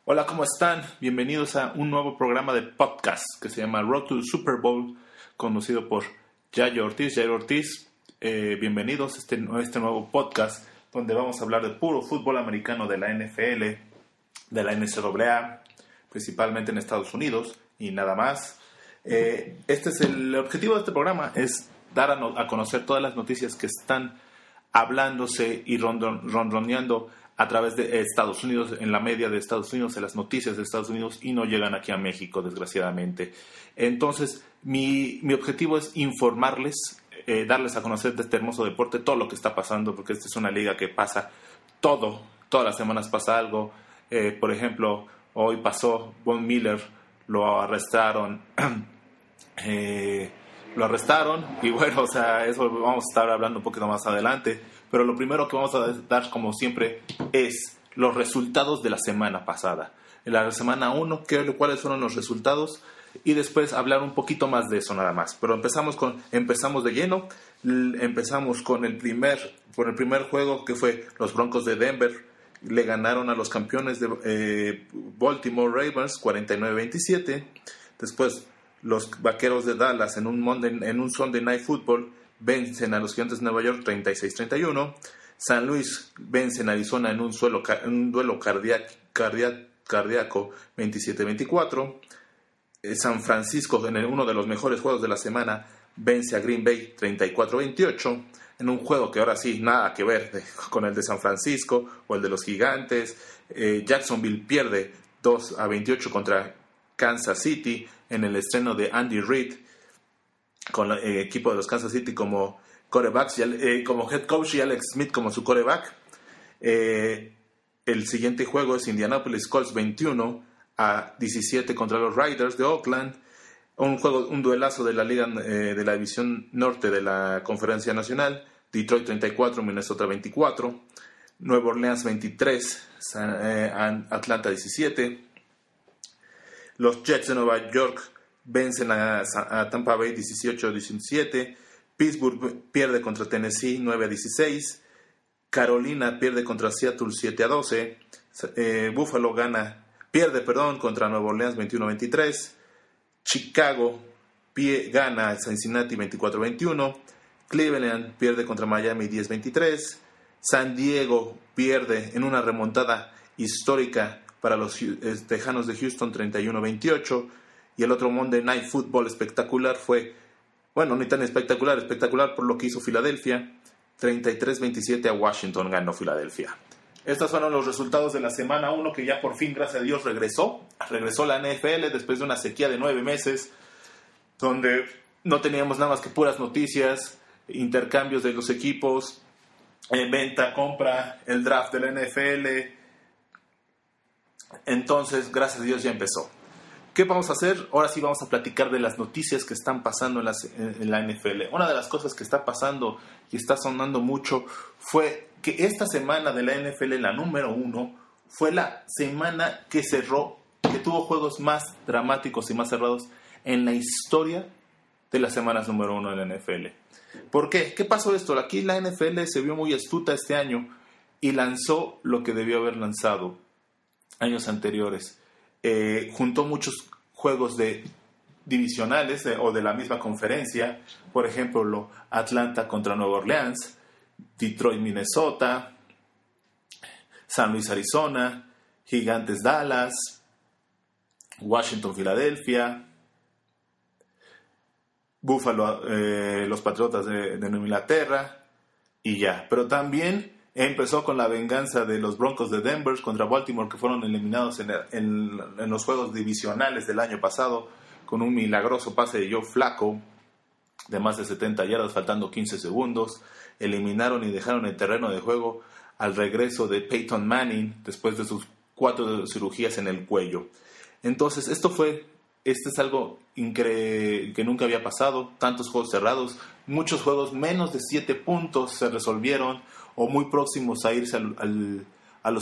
Hola, ¿cómo están? Bienvenidos a un nuevo programa de podcast que se llama Road to the Super Bowl, conducido por Yayo Ortiz. Bienvenidos a este nuevo podcast donde vamos a hablar de puro fútbol americano de la NFL, de la NCAA, principalmente en Estados Unidos y nada más. El objetivo de este programa es dar a conocer todas las noticias que están hablándose y ronroneando a través de Estados Unidos, en la media de Estados Unidos, en las noticias de Estados Unidos, y no llegan aquí a México, desgraciadamente. Entonces, mi objetivo es informarles, darles a conocer de este hermoso deporte, todo lo que está pasando, porque esta es una liga que pasa todas las semanas pasa algo. Por ejemplo, hoy pasó Von Miller, lo arrestaron, y bueno, o sea, eso vamos a estar hablando un poquito más adelante. Pero lo primero que vamos a dar, como siempre, es los resultados de la semana pasada. En la semana 1, cuáles fueron los resultados, y después hablar un poquito más de eso nada más. Pero empezamos de lleno. Empezamos con el primer juego, que fue los Broncos de Denver. Le ganaron a los campeones de Baltimore Ravens 49-27. Después los Vaqueros de Dallas en un Sunday Night Football vencen a los Gigantes de Nueva York 36-31. San Luis vence en Arizona en un duelo cardíaco 27-24. San Francisco, en uno de los mejores juegos de la semana, vence a Green Bay 34-28. En un juego que ahora sí, nada que ver con el de San Francisco o el de los Gigantes. Jacksonville pierde 2-28 contra Kansas City en el estreno de Andy Reid, con el equipo de los Kansas City como quarterbacks, como head coach, y Alex Smith como su quarterback. El siguiente juego es Indianapolis Colts 21-17 contra los Raiders de Oakland. Un duelazo de la liga de la división norte de la Conferencia Nacional. Detroit 34, Minnesota 24. Nueva Orleans 23, Atlanta 17. Los Jets de Nueva York vencen a Tampa Bay 18-17. Pittsburgh pierde contra Tennessee 9-16. Carolina pierde contra Seattle 7-12. Buffalo pierde contra Nueva Orleans 21-23. Chicago gana a Cincinnati 24-21. Cleveland pierde contra Miami 10-23. San Diego pierde en una remontada histórica para los Tejanos de Houston 31-28. Y el otro Monday Night Football espectacular fue, bueno, ni tan espectacular por lo que hizo Filadelfia. 33-27 a Washington ganó Filadelfia. Estos fueron los resultados de la semana 1, que ya por fin, gracias a Dios, regresó la NFL después de una sequía de 9 meses, donde no teníamos nada más que puras noticias, intercambios de los equipos, venta, compra, el draft de la NFL. Entonces, gracias a Dios, ya empezó. ¿Qué vamos a hacer? Ahora sí vamos a platicar de las noticias que están pasando en la NFL. Una de las cosas que está pasando y está sonando mucho fue que esta semana de la NFL, la número 1, fue la semana que cerró, que tuvo juegos más dramáticos y más cerrados en la historia de las semanas número 1 de la NFL. ¿Por qué? ¿Qué pasó esto? Aquí la NFL se vio muy astuta este año y lanzó lo que debió haber lanzado años anteriores. Juntó muchos juegos divisionales o de la misma conferencia. Por ejemplo, Atlanta contra Nueva Orleans, Detroit, Minnesota, San Luis, Arizona, Gigantes, Dallas, Washington, Filadelfia, Buffalo, los Patriotas de Nueva Inglaterra, y ya. Pero también empezó con la venganza de los Broncos de Denver contra Baltimore, que fueron eliminados en los juegos divisionales del año pasado, con un milagroso pase de Joe Flacco de más de 70 yardas, faltando 15 segundos. Eliminaron y dejaron el terreno de juego al regreso de Peyton Manning después de sus 4 cirugías en el cuello. Entonces, esto es algo que nunca había pasado. Tantos juegos cerrados, muchos juegos menos de 7 puntos se resolvieron, o muy próximos a irse al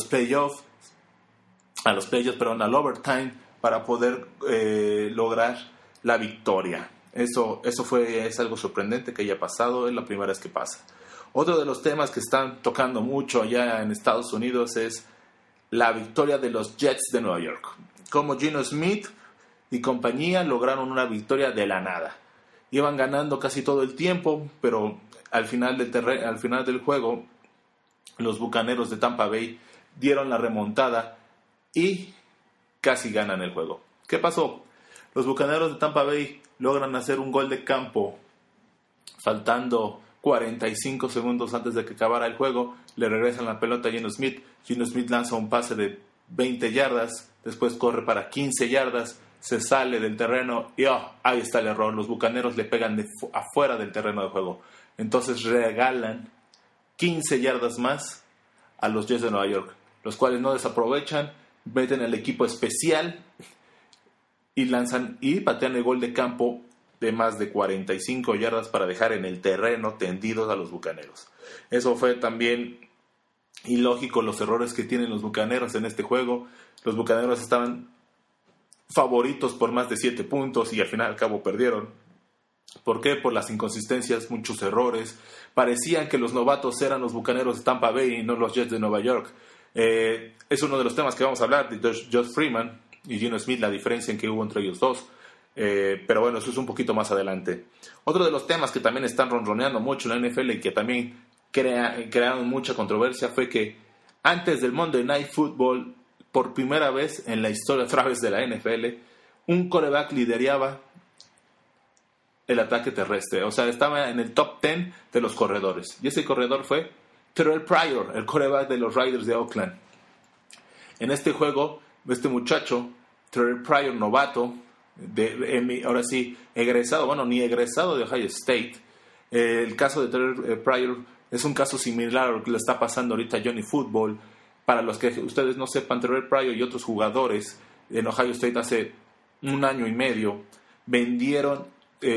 overtime, para poder lograr la victoria. Eso es algo sorprendente que haya pasado, es la primera vez que pasa. Otro de los temas que están tocando mucho allá en Estados Unidos es la victoria de los Jets de Nueva York. Como Geno Smith y compañía lograron una victoria de la nada. Iban ganando casi todo el tiempo, pero al final del juego, los Bucaneros de Tampa Bay dieron la remontada y casi ganan el juego. ¿Qué pasó? Los Bucaneros de Tampa Bay logran hacer un gol de campo faltando 45 segundos antes de que acabara el juego. Le regresan la pelota a Geno Smith. Geno Smith lanza un pase de 20 yardas, después corre para 15 yardas, se sale del terreno y ahí está el error. Los Bucaneros le pegan afuera del terreno de juego. Entonces regalan 15 yardas más a los Jets de Nueva York, los cuales no desaprovechan, meten el equipo especial y lanzan y patean el gol de campo de más de 45 yardas para dejar en el terreno tendidos a los Bucaneros. Eso fue también ilógico, los errores que tienen los Bucaneros en este juego. Los Bucaneros estaban favoritos por más de 7 puntos y al final al cabo perdieron. ¿Por qué? Por las inconsistencias, muchos errores. Parecían que los novatos eran los Bucaneros de Tampa Bay y no los Jets de Nueva York. Es uno de los temas que vamos a hablar de Josh Freeman y Geno Smith, la diferencia en que hubo entre ellos dos. Pero bueno, eso es un poquito más adelante. Otro de los temas que también están ronroneando mucho en la NFL y que también crearon mucha controversia fue que antes del Monday Night Football, por primera vez en la historia otra vez de la NFL, un quarterback lideraba el ataque terrestre. O sea, estaba en el top 10 de los corredores. Y ese corredor fue Terrell Pryor, el quarterback de los Raiders de Oakland. En este juego, este muchacho, Terrell Pryor, novato, ahora sí, egresado, bueno, ni egresado de Ohio State. El caso de Terrell Pryor es un caso similar a lo que le está pasando ahorita a Johnny Football. Para los que ustedes no sepan, Terrell Pryor y otros jugadores en Ohio State hace 1 año y medio vendieron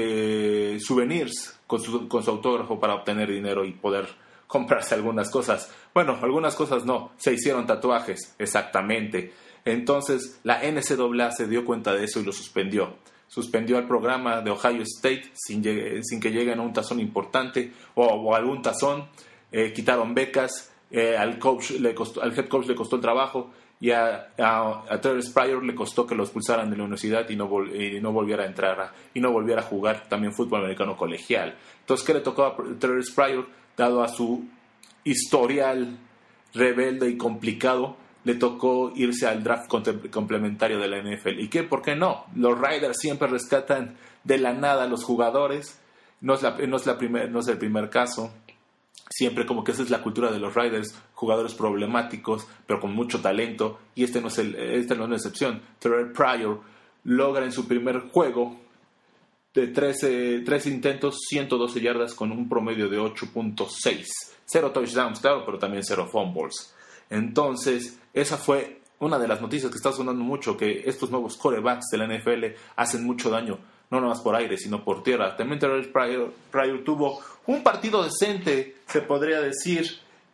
souvenirs con su autógrafo para obtener dinero y poder comprarse algunas cosas. Bueno, algunas cosas no, se hicieron tatuajes, exactamente. Entonces la NCAA se dio cuenta de eso y lo suspendió. Suspendió al programa de Ohio State sin que lleguen a un tazón importante o algún tazón. Quitaron becas, al head coach le costó el trabajo y a Terrell Pryor le costó que lo expulsaran de la universidad y no volviera a entrar y no volviera a jugar también fútbol americano colegial. Entonces, ¿qué le tocó a Terrell Pryor? Dado a su historial rebelde y complicado, le tocó irse al draft complementario de la NFL. ¿Y qué? ¿Por qué no? Los Raiders siempre rescatan de la nada a los jugadores. No es el primer caso. Siempre como que esa es la cultura de los Raiders, jugadores problemáticos, pero con mucho talento. Y este no es una excepción. Terrell Pryor logra en su primer juego de 13 intentos, 112 yardas con un promedio de 8.6. 0 touchdowns, claro, pero también 0 fumbles. Entonces, esa fue una de las noticias que está sonando mucho, que estos nuevos quarterbacks de la NFL hacen mucho daño, no nomás por aire, sino por tierra. También Terrell Pryor tuvo un partido decente, se podría decir,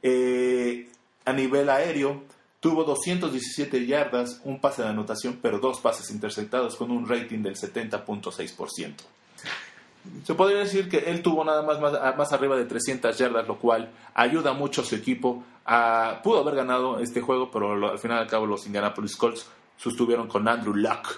a nivel aéreo. Tuvo 217 yardas, un pase de anotación, pero 2 pases interceptados con un rating del 70.6%. Se podría decir que él tuvo nada más arriba de 300 yardas, lo cual ayuda mucho a su equipo. Pudo haber ganado este juego, pero al final y al cabo los Indianapolis Colts sostuvieron con Andrew Luck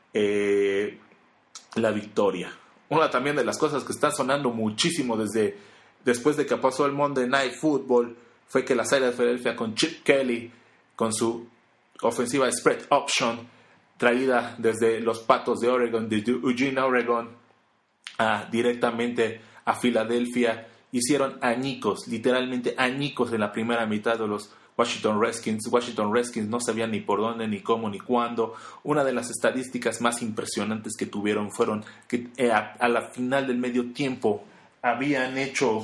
la victoria. Una también de las cosas que está sonando muchísimo después de que pasó el Monday Night Football fue que las Águilas de Filadelfia con Chip Kelly, con su ofensiva spread option traída desde los Patos de Oregon, de Eugene, Oregon, directamente a Filadelfia, hicieron añicos, literalmente añicos en la primera mitad de los Washington Redskins. Washington Redskins no sabían ni por dónde, ni cómo, ni cuándo. Una de las estadísticas más impresionantes que tuvieron fueron que a la final del medio tiempo habían hecho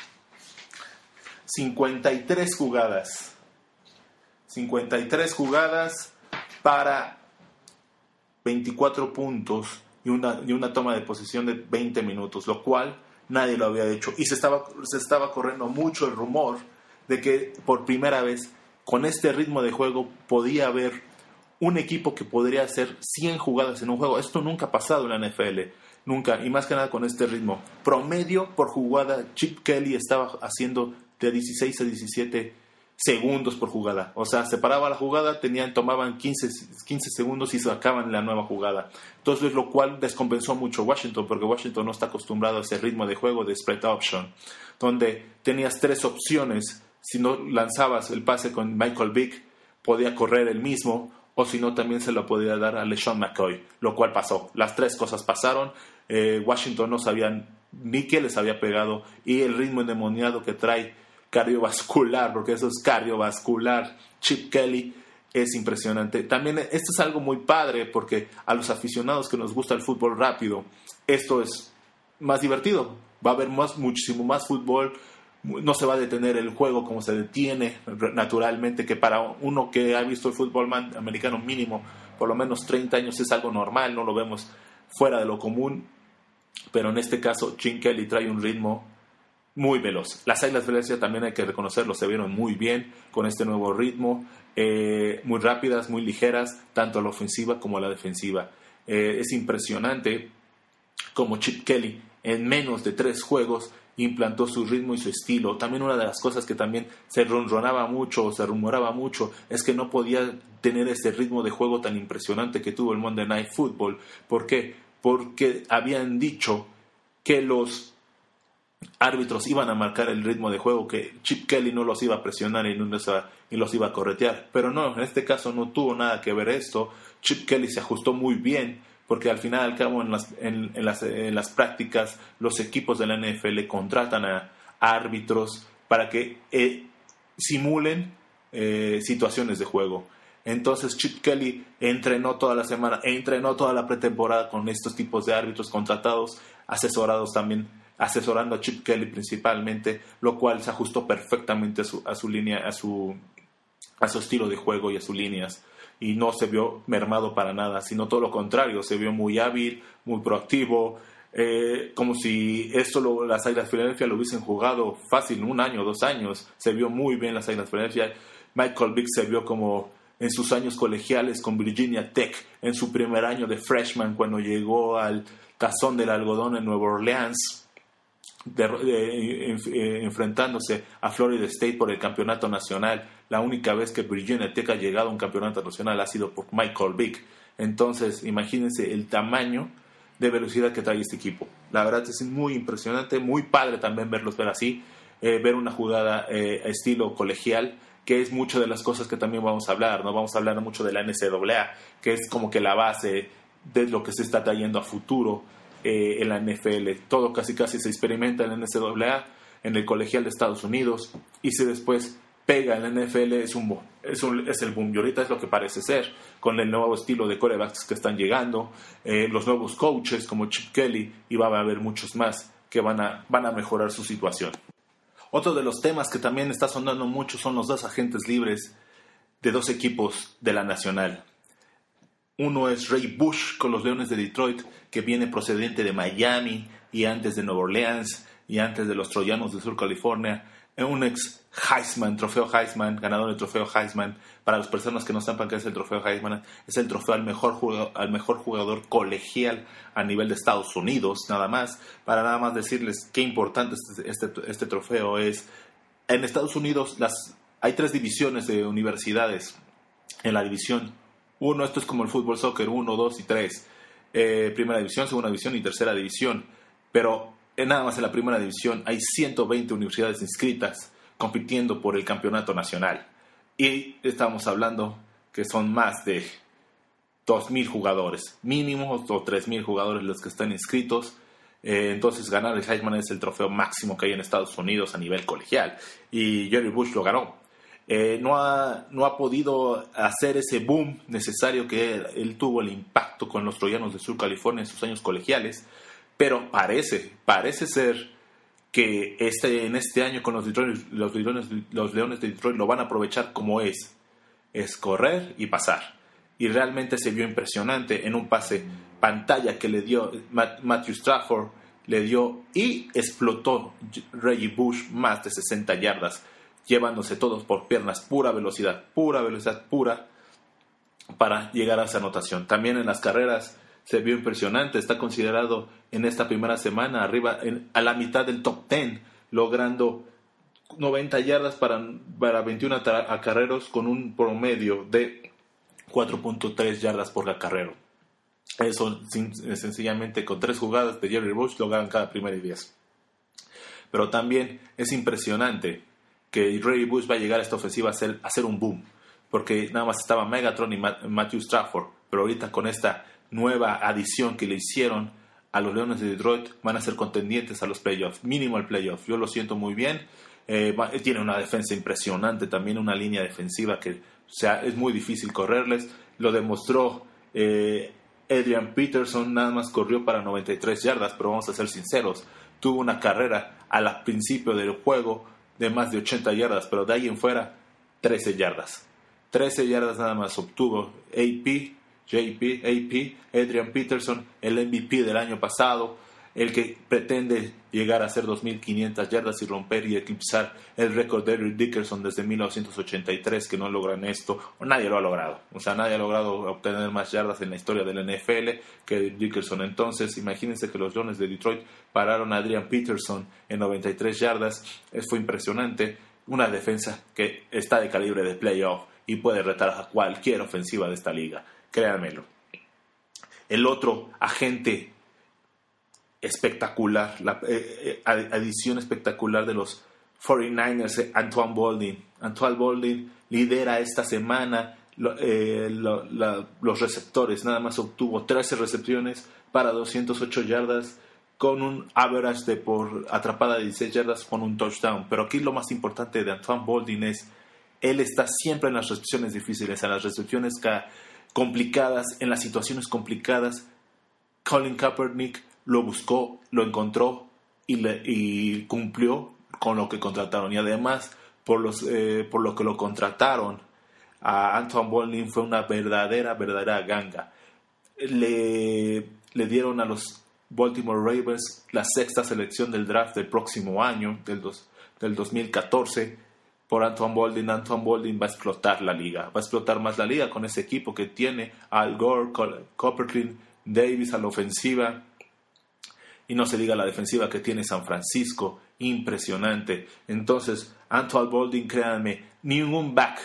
53 jugadas. 53 jugadas para 24 puntos y una toma de posesión de 20 minutos, lo cual nadie lo había hecho. Y se estaba corriendo mucho el rumor de que por primera vez, con este ritmo de juego, podía haber un equipo que podría hacer 100 jugadas en un juego. Esto nunca ha pasado en la NFL, nunca, y más que nada con este ritmo. Promedio por jugada, Chip Kelly estaba haciendo de 16 a 17 segundos por jugada. O sea, se paraba la jugada, tomaban 15 segundos y sacaban la nueva jugada. Entonces, lo cual descompensó mucho a Washington, porque Washington no está acostumbrado a ese ritmo de juego de spread option, donde tenías 3 opciones. Si no lanzabas el pase con Michael Vick, podía correr el mismo, o si no, también se lo podía dar a LeSean McCoy, lo cual pasó. Las 3 cosas pasaron. Washington no sabían ni qué les había pegado, y el ritmo endemoniado que trae cardiovascular, porque eso es cardiovascular, Chip Kelly, es impresionante. También esto es algo muy padre, porque a los aficionados que nos gusta el fútbol rápido, esto es más divertido. Va a haber muchísimo más fútbol. No se va a detener el juego como se detiene naturalmente, que para uno que ha visto el fútbol americano mínimo por lo menos 30 años es algo normal, no lo vemos fuera de lo común. Pero en este caso, Chip Kelly trae un ritmo muy veloz. Las Águilas de Filadelfia, también hay que reconocerlo, se vieron muy bien con este nuevo ritmo, muy rápidas, muy ligeras, tanto a la ofensiva como a la defensiva. Es impresionante como Chip Kelly en menos de 3 juegos implantó su ritmo y su estilo. También una de las cosas que también se rumoraba mucho es que no podía tener ese ritmo de juego tan impresionante que tuvo el Monday Night Football. ¿Por qué? Porque habían dicho que los árbitros iban a marcar el ritmo de juego, que Chip Kelly no los iba a presionar y los iba a corretear. Pero no, en este caso no tuvo nada que ver esto. Chip Kelly se ajustó muy bien, porque al final y al cabo en las prácticas los equipos de la NFL contratan a árbitros para que simulen situaciones de juego. Entonces Chip Kelly entrenó toda la semana, entrenó toda la pretemporada con estos tipos de árbitros contratados, asesorando a Chip Kelly principalmente, lo cual se ajustó perfectamente a su línea, a su estilo de juego y a sus líneas. Y no se vio mermado para nada, sino todo lo contrario, se vio muy hábil, muy proactivo, como si las Águilas de Filadelfia lo hubiesen jugado fácil 1 año, 2 años. Se vio muy bien las Águilas de Filadelfia. Michael Vick se vio como en sus años colegiales con Virginia Tech, en su primer año de freshman, cuando llegó al Tazón del Algodón en Nueva Orleans, enfrentándose a Florida State por el campeonato nacional. La única vez que Virginia Tech ha llegado a un campeonato nacional ha sido por Michael Vick. Entonces, imagínense el tamaño de velocidad que trae este equipo. La verdad es muy impresionante, muy padre también verlos ver así, ver una jugada estilo colegial, que es mucho de las cosas que también vamos a hablar, ¿no? Vamos a hablar mucho de la NCAA, que es como que la base de lo que se está trayendo a futuro en la NFL. Todo casi se experimenta en la NCAA, en el colegial de Estados Unidos, y si después pega en la NFL es el boom. Y ahorita es lo que parece ser, con el nuevo estilo de quarterbacks que están llegando, los nuevos coaches como Chip Kelly, y va a haber muchos más que van a mejorar su situación. Otro de los temas que también está sonando mucho son los 2 agentes libres de 2 equipos de la Nacional. Uno es Ray Bush con los Leones de Detroit, que viene procedente de Miami y antes de Nueva Orleans y antes de los Troyanos de Sur California. Un ex Heisman, trofeo Heisman, ganador del trofeo Heisman. Para las personas que no sepan qué es el trofeo Heisman, es el trofeo al mejor jugador colegial a nivel de Estados Unidos, nada más. Para nada más decirles qué importante este trofeo es. En Estados Unidos hay 3 divisiones de universidades. En la división 1, esto es como el fútbol soccer, 1, 2 y 3. Primera división, segunda división y tercera división. Pero nada más en la primera división hay 120 universidades inscritas compitiendo por el campeonato nacional. Y estamos hablando que son más de 2,000 jugadores, mínimo, o 3,000 jugadores los que están inscritos. Entonces ganar el Heisman es el trofeo máximo que hay en Estados Unidos a nivel colegial. Y Jerry Bush lo ganó. No ha podido hacer ese boom necesario que él tuvo, el impacto con los Troyanos de Sur California en sus años colegiales. Pero parece ser que en este año con los Leones de Detroit lo van a aprovechar como es correr y pasar. Y realmente se vio impresionante en un pase pantalla que le dio Matthew Stafford, le dio y explotó Reggie Bush más de 60 yardas, llevándose todos por piernas, pura velocidad para llegar a esa anotación. También en las carreras se vio impresionante, está considerado en esta primera semana arriba a la mitad del top 10, logrando 90 yardas para 21 acarreos con un promedio de 4.3 yardas por acarreo. Eso sencillamente con 3 jugadas de Jerry Bush lograron cada primera y 10. Pero también es impresionante que Jerry Bush va a llegar a esta ofensiva a hacer un boom, porque nada más estaba Megatron y Matthew Stafford, pero ahorita con esta nueva adición que le hicieron a los Leones de Detroit van a ser contendientes a los playoffs, mínimo al playoff. Yo lo siento muy bien. Tiene una defensa impresionante, también una línea defensiva que es muy difícil correrles. Lo demostró Adrian Peterson, nada más corrió para 93 yardas, pero vamos a ser sinceros, tuvo una carrera al principio del juego de más de 80 yardas, pero de ahí en fuera 13 yardas. 13 yardas nada más obtuvo Adrian Peterson, el MVP del año pasado, el que pretende llegar a hacer 2.500 yardas y romper y eclipsar el récord de Eric Dickerson desde 1983, que no logran esto, o nadie lo ha logrado. O sea, nadie ha logrado obtener más yardas en la historia del NFL que Eric Dickerson. Entonces, imagínense que los Leones de Detroit pararon a Adrian Peterson en 93 yardas. Fue impresionante. Una defensa que está de calibre de playoff y puede retar a cualquier ofensiva de esta liga. Créanmelo. El otro agente espectacular, la adición espectacular de los 49ers, Antoine Baldwin. Antoine Baldwin lidera esta semana los receptores. Nada más obtuvo 13 recepciones para 208 yardas con un average de por atrapada de 16 yardas con un touchdown. Pero aquí lo más importante de Antoine Baldwin es él está siempre en las recepciones difíciles, en las recepciones complicadas, en las situaciones complicadas. Colin Kaepernick lo buscó, lo encontró y cumplió con lo que contrataron. Y además, por lo que lo contrataron, a Antoine Baldwin fue una verdadera ganga. Le dieron a los Baltimore Ravens la 6ª selección del draft del próximo año, del 2014, por Antoine Baldwin. Antoine Baldwin va a explotar la liga. Va a explotar más la liga con ese equipo que tiene Al Gore, Copperclean, Davis a la ofensiva. Y no se diga la defensiva que tiene San Francisco. Impresionante. Entonces, Antoine Baldwin, créanme, ningún back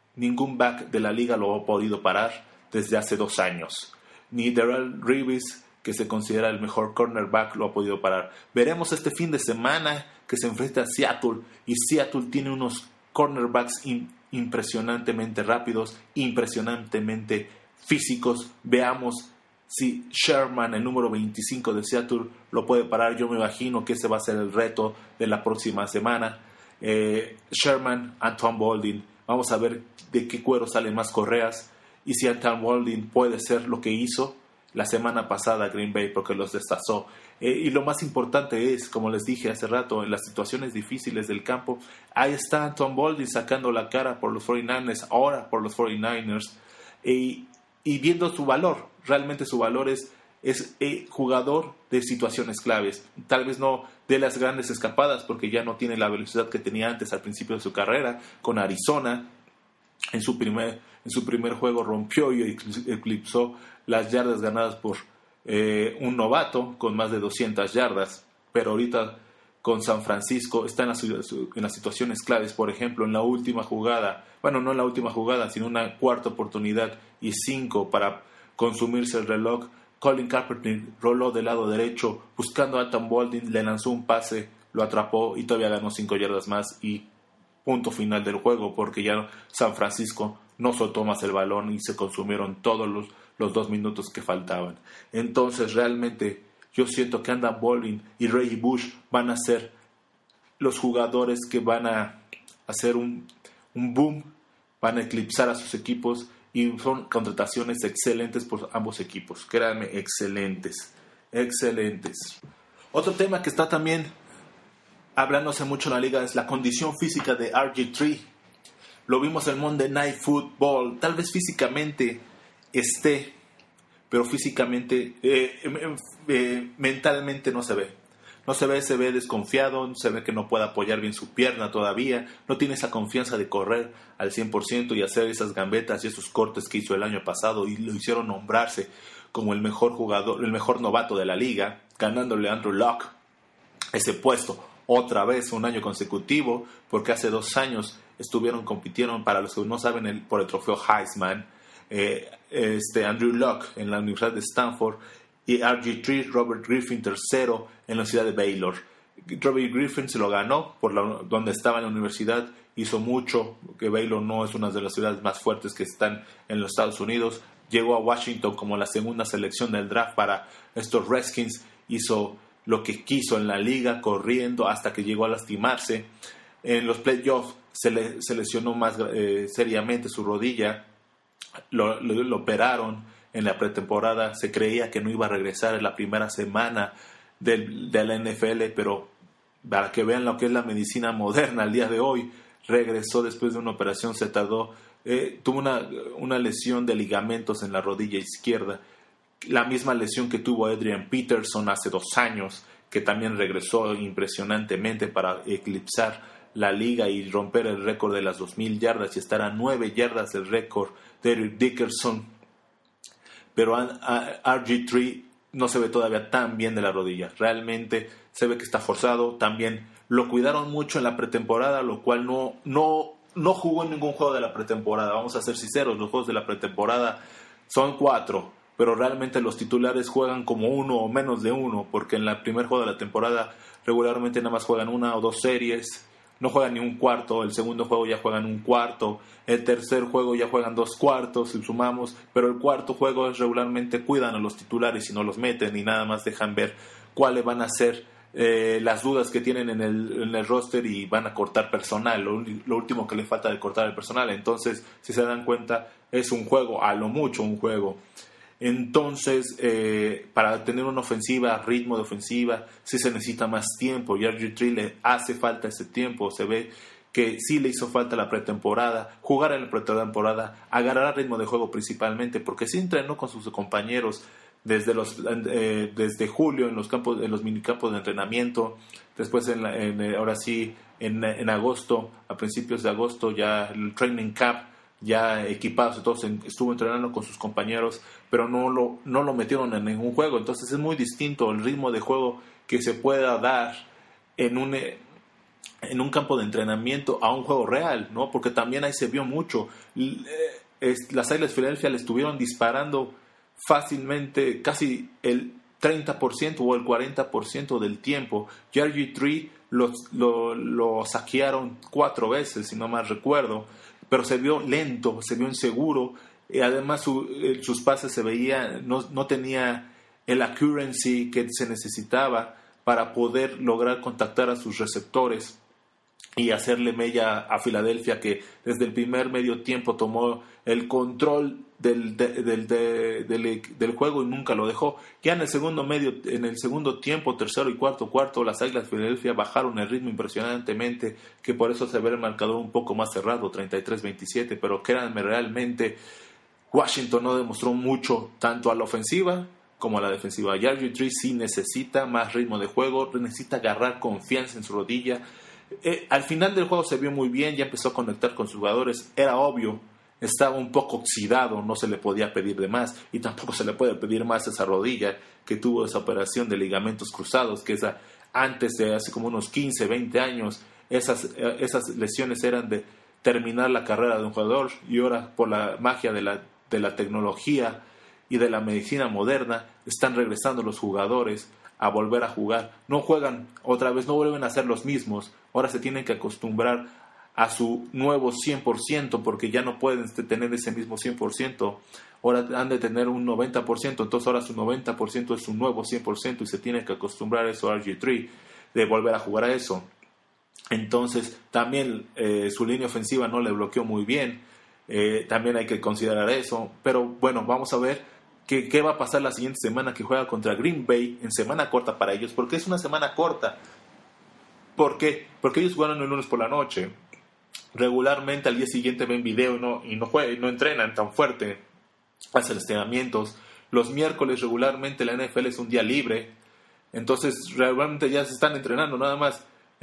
de la liga lo ha podido parar desde hace 2 años. Ni Darrelle Revis, que se considera el mejor cornerback, lo ha podido parar. Veremos este fin de semana que se enfrenta a Seattle. Y Seattle tiene unos cornerbacks impresionantemente rápidos, impresionantemente físicos. Veamos si Sherman, el número 25 de Seattle, lo puede parar. Yo me imagino que ese va a ser el reto de la próxima semana. Sherman, Antoine Baldwin. Vamos a ver de qué cuero salen más correas y si Antoine Baldwin puede ser lo que hizo la semana pasada Green Bay, porque los destazó. Y lo más importante es, como les dije hace rato, en las situaciones difíciles del campo, ahí está Antoine Baldwin sacando la cara por los 49ers, ahora por los 49ers, y viendo su valor. Realmente su valor es jugador de situaciones claves. Tal vez no de las grandes escapadas, porque ya no tiene la velocidad que tenía antes al principio de su carrera con Arizona. En su primer juego rompió y eclipsó las yardas ganadas por un novato con más de 200 yardas. Pero ahorita con San Francisco está en las situaciones claves. Por ejemplo, en la última jugada, bueno, no en la última jugada, sino una cuarta oportunidad y 5 para consumirse el reloj, Colin Kaepernick roló del lado derecho buscando a Antoine Baldwin, le lanzó un pase, lo atrapó y todavía ganó 5 yardas más y punto final del juego, porque ya San Francisco no soltó más el balón y se consumieron todos los 2 minutos que faltaban. Entonces realmente yo siento que Antoine Baldwin y Reggie Bush van a ser los jugadores que van a hacer un boom, van a eclipsar a sus equipos y son contrataciones excelentes por ambos equipos. Créanme, excelentes. Otro tema que está también hablándose mucho en la liga es la condición física de RG3. Lo vimos en Monday Night Football. Tal vez físicamente esté, pero físicamente, mentalmente no se ve. Se ve desconfiado, se ve que no puede apoyar bien su pierna todavía, no tiene esa confianza de correr al 100% y hacer esas gambetas y esos cortes que hizo el año pasado y lo hicieron nombrarse como el mejor jugador, el mejor novato de la liga, ganándole a Andrew Luck ese puesto otra vez un año consecutivo, porque hace 2 años compitieron, para los que no saben, por el trofeo Heisman, Andrew Luck en la Universidad de Stanford y RG3, Robert Griffin, tercero en la Universidad de Baylor. Robert Griffin se lo ganó donde estaba en la universidad, hizo mucho, que Baylor no es una de las ciudades más fuertes que están en los Estados Unidos. Llegó a Washington como la segunda selección del draft para estos Redskins, hizo lo que quiso en la liga, corriendo hasta que llegó a lastimarse. En los playoffs se lesionó más seriamente su rodilla, lo operaron en la pretemporada, se creía que no iba a regresar en la primera semana de la NFL, pero para que vean lo que es la medicina moderna al día de hoy, regresó después de una operación, se tardó, tuvo una lesión de ligamentos en la rodilla izquierda, la misma lesión que tuvo Adrian Peterson hace 2 años, que también regresó impresionantemente para eclipsar la liga y romper el récord de las 2,000 yardas y estar a 9 yardas del récord de Eric Dickerson. Pero RG3 no se ve todavía tan bien de la rodilla, realmente se ve que está forzado. También lo cuidaron mucho en la pretemporada, lo cual no jugó en ningún juego de la pretemporada. Vamos a ser sinceros, los juegos de la pretemporada son 4, pero realmente los titulares juegan como 1 o menos de 1, porque en el primer juego de la temporada regularmente nada más juegan 1 o 2 series, no juegan ni un cuarto. El segundo juego ya juegan un cuarto, el tercer juego ya juegan 2 cuartos si sumamos, pero el cuarto juego regularmente cuidan a los titulares y no los meten y nada más dejan ver cuáles van a ser las dudas que tienen en el roster y van a cortar personal, lo último que le falta de cortar el personal. Entonces, si se dan cuenta, es un juego, a lo mucho un juego. Entonces, para tener una ofensiva, ritmo de ofensiva, sí se necesita más tiempo, y a RG3 le hace falta ese tiempo. Se ve que sí le hizo falta la pretemporada, jugar en la pretemporada, agarrar ritmo de juego principalmente, porque sí entrenó con sus compañeros desde julio en los minicampos de entrenamiento, después ahora sí en agosto, a principios de agosto, ya el training camp, ya equipados, entonces estuvo entrenando con sus compañeros, pero no lo metieron en ningún juego. Entonces es muy distinto el ritmo de juego que se pueda dar en un campo de entrenamiento a un juego real, ¿no? Porque también ahí se vio mucho. Las Águilas de Filadelfia le estuvieron disparando fácilmente casi el 30% o el 40% del tiempo. RG3 lo saquearon 4 veces, si no mal recuerdo, pero se vio lento, se vio inseguro, y además sus pases se veían, no tenía el accuracy que se necesitaba para poder lograr contactar a sus receptores y hacerle mella a Filadelfia, que desde el primer medio tiempo tomó el control del juego y nunca lo dejó. Ya en el segundo tiempo, tercero y cuarto, las Águilas de Filadelfia bajaron el ritmo impresionantemente, que por eso se ve el marcador un poco más cerrado, 33-27, pero créanme, realmente Washington no demostró mucho, tanto a la ofensiva como a la defensiva. RG3 sí necesita más ritmo de juego, necesita agarrar confianza en su rodilla. Al final del juego se vio muy bien, ya empezó a conectar con sus jugadores, era obvio, estaba un poco oxidado, no se le podía pedir de más, y tampoco se le puede pedir más a esa rodilla que tuvo esa operación de ligamentos cruzados, que antes de hace como unos 15, 20 años, esas lesiones eran de terminar la carrera de un jugador, y ahora por la magia de la tecnología y de la medicina moderna están regresando los jugadores a volver a jugar. No juegan otra vez, no vuelven a ser los mismos. Ahora se tienen que acostumbrar a su nuevo 100%, porque ya no pueden tener ese mismo 100%. Ahora han de tener un 90%, entonces ahora su 90% es su nuevo 100% y se tiene que acostumbrar a eso a RG3, de volver a jugar a eso. Entonces también su línea ofensiva no le bloqueó muy bien, también hay que considerar eso. Pero bueno, vamos a ver ¿qué va a pasar la siguiente semana, que juega contra Green Bay en semana corta para ellos? Porque es una semana corta. ¿Por qué? Porque ellos jugaron el lunes por la noche. Regularmente al día siguiente ven video y no entrenan tan fuerte, hacen estiramientos. Los miércoles regularmente la NFL es un día libre, entonces regularmente ya se están entrenando nada más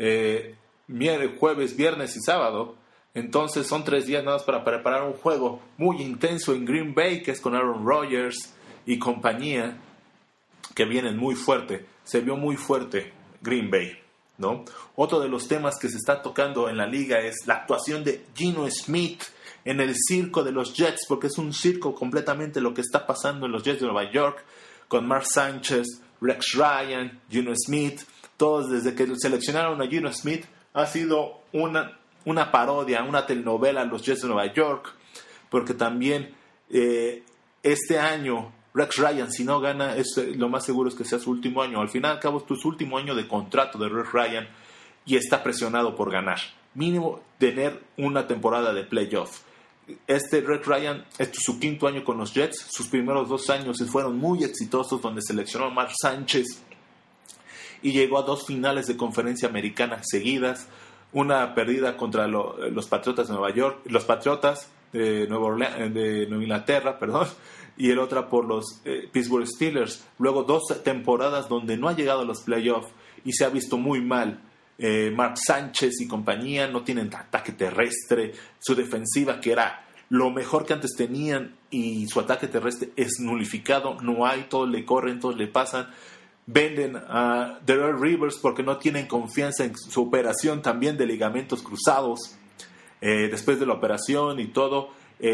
jueves, viernes y sábado. Entonces son 3 días nada más para preparar un juego muy intenso en Green Bay, que es con Aaron Rodgers y compañía, que vienen muy fuerte. Se vio muy fuerte Green Bay. ¿no? Otro de los temas que se está tocando en la liga es la actuación de Geno Smith en el circo de los Jets, porque es un circo completamente lo que está pasando en los Jets de Nueva York, con Mark Sánchez, Rex Ryan, Geno Smith. Todos desde que seleccionaron a Geno Smith ha sido una parodia, una telenovela a los Jets de Nueva York, porque también este año Rex Ryan, si no gana, lo más seguro es que sea su último año. Al final, al cabo, es su último año de contrato de Rex Ryan y está presionado por ganar. Mínimo tener una temporada de playoff. Rex Ryan es su quinto año con los Jets. Sus primeros 2 años fueron muy exitosos, donde seleccionó a Mark Sánchez y llegó a 2 finales de conferencia americana seguidas. Una perdida contra los Patriotas de Nueva York, los Patriotas de Nueva Inglaterra, y el otra por los Pittsburgh Steelers. Luego 2 temporadas donde no ha llegado a los playoffs y se ha visto muy mal. Mark Sánchez y compañía no tienen ataque terrestre, su defensiva, que era lo mejor que antes tenían, y su ataque terrestre es nulificado, no hay, todos le corren, todos le pasan. Venden a Darrelle Rivers porque no tienen confianza en su operación también de ligamentos cruzados. Después de la operación y todo,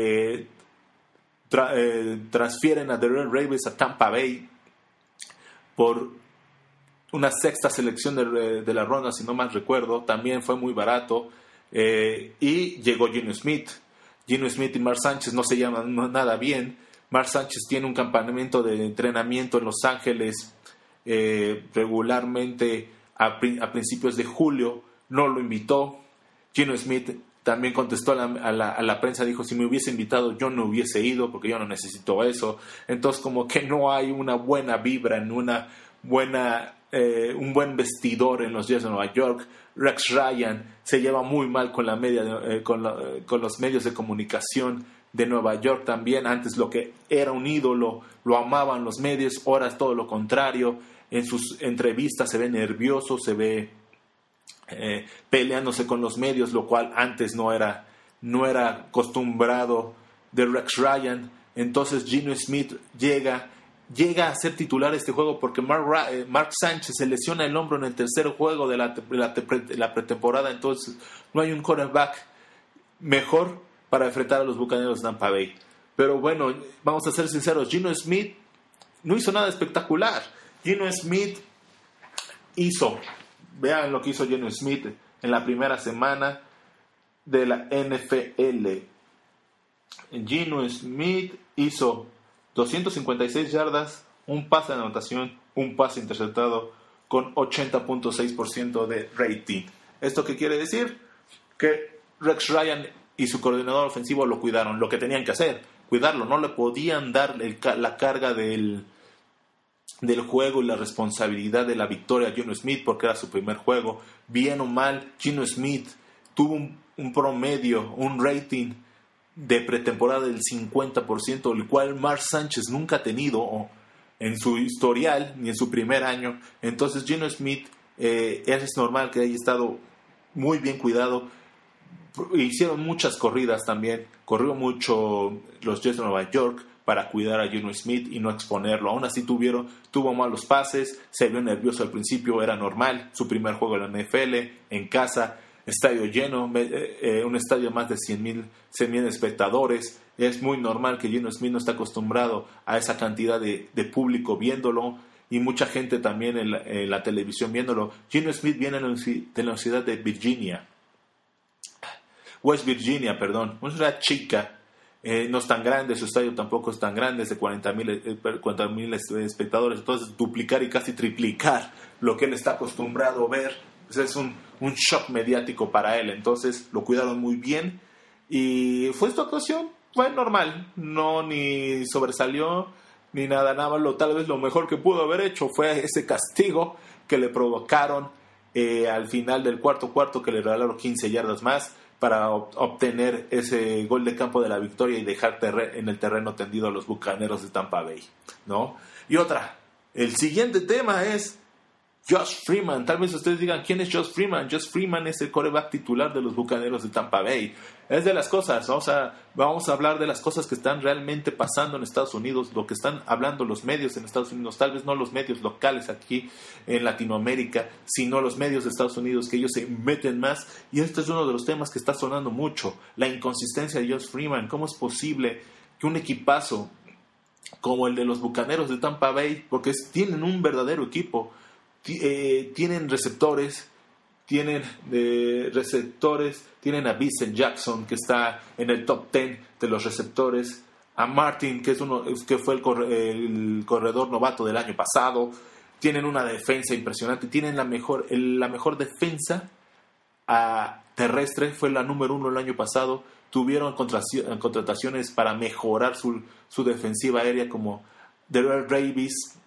transfieren a Darrelle Rivers a Tampa Bay por una 6ª selección de la ronda, si no mal recuerdo. También fue muy barato. Y llegó Geno Smith. Geno Smith y Mark Sánchez no se llevan nada bien. Mark Sánchez tiene un campamento de entrenamiento en Los Ángeles regularmente a principios de julio. No lo invitó. Geno Smith también contestó a la prensa, dijo: si me hubiese invitado yo no hubiese ido porque yo no necesito eso. Entonces como que no hay una buena vibra, en un buen vestidor en los Jets de Nueva York. Rex Ryan se lleva muy mal con la media, con los medios de comunicación de Nueva York también. Antes lo que era un ídolo lo amaban los medios, ahora es todo lo contrario. En sus entrevistas se ve nervioso, se ve peleándose con los medios, lo cual antes no era acostumbrado de Rex Ryan. Entonces Geno Smith llega a ser titular este juego porque Mark Sánchez se lesiona el hombro en el tercer juego de la pretemporada. Entonces no hay un quarterback mejor para enfrentar a los Bucaneros de Tampa Bay. Pero bueno, vamos a ser sinceros, Geno Smith no hizo nada espectacular. Geno Smith vean lo que hizo Geno Smith en la primera semana de la NFL. Geno Smith hizo 256 yardas, un pase de anotación, un pase interceptado, con 80.6% de rating. ¿Esto qué quiere decir? Que Rex Ryan y su coordinador ofensivo lo cuidaron, lo que tenían que hacer, cuidarlo. No le podían dar la carga del juego y la responsabilidad de la victoria a Geno Smith porque era su primer juego. Bien o mal, Geno Smith tuvo un promedio, un rating de pretemporada del 50%, el cual Mark Sánchez nunca ha tenido en su historial ni en su primer año. Entonces Geno Smith es normal que haya estado muy bien cuidado. Hicieron muchas corridas también, corrió mucho los Jets de Nueva York para cuidar a Geno Smith y no exponerlo. Aún así tuvo malos pases, se vio nervioso al principio, era normal, su primer juego en la NFL, en casa, estadio lleno, un estadio de más de 100,000 espectadores. Es muy normal que Geno Smith no está acostumbrado a esa cantidad de público viéndolo, y mucha gente también en la televisión viéndolo. Geno Smith viene de la Universidad de West Virginia, es una chica. No es tan grande, su estadio tampoco es tan grande, es de 40,000 espectadores. Entonces duplicar y casi triplicar lo que él está acostumbrado a ver, pues es un shock mediático para él. Entonces lo cuidaron muy bien y fue esta actuación, fue normal, no ni sobresalió ni nada malo. Tal vez lo mejor que pudo haber hecho fue ese castigo que le provocaron al final del cuarto, que le regalaron 15 yardas más para obtener ese gol de campo de la victoria y dejar en el terreno tendido a los Bucaneros de Tampa Bay, ¿no? Y el siguiente tema es Josh Freeman. Tal vez ustedes digan, ¿quién es Josh Freeman? Josh Freeman es el quarterback titular de los Bucaneros de Tampa Bay. Es de las cosas, vamos a hablar de las cosas que están realmente pasando en Estados Unidos, lo que están hablando los medios en Estados Unidos, tal vez no los medios locales aquí en Latinoamérica, sino los medios de Estados Unidos, que ellos se meten más. Y este es uno de los temas que está sonando mucho, la inconsistencia de Josh Freeman. ¿Cómo es posible que un equipazo como el de los Bucaneros de Tampa Bay, porque tienen un verdadero equipo, tienen receptores, tienen a Vincent Jackson, que está en el top 10 de los receptores, a Martin, que fue el corredor novato del año pasado, tienen una defensa impresionante, tienen la mejor defensa terrestre, fue la número 1 el año pasado. Tuvieron contrataciones para mejorar su defensiva aérea, como Darrell Davis,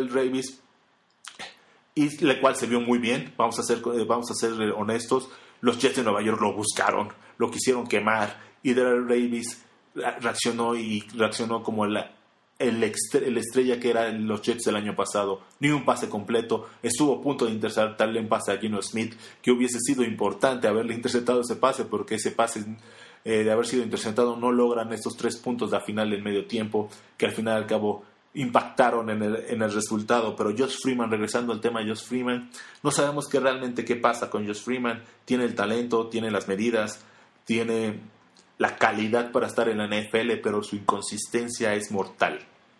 y la cual se vio muy bien. Vamos a ser honestos, los Jets de Nueva York lo buscaron, lo quisieron quemar, y Darrell Davis reaccionó como la estrella que era los Jets del año pasado. Ni un pase completo, estuvo a punto de interceptarle un pase a Geno Smith, que hubiese sido importante haberle interceptado ese pase, porque ese pase de haber sido interceptado no logran estos 3 puntos de la final del medio tiempo, que al final al cabo impactaron en el resultado. Pero Josh Freeman, regresando al tema de Josh Freeman, no sabemos realmente qué pasa con Josh Freeman. Tiene el talento, tiene las medidas, tiene la calidad para estar en la NFL, pero su inconsistencia es mortal.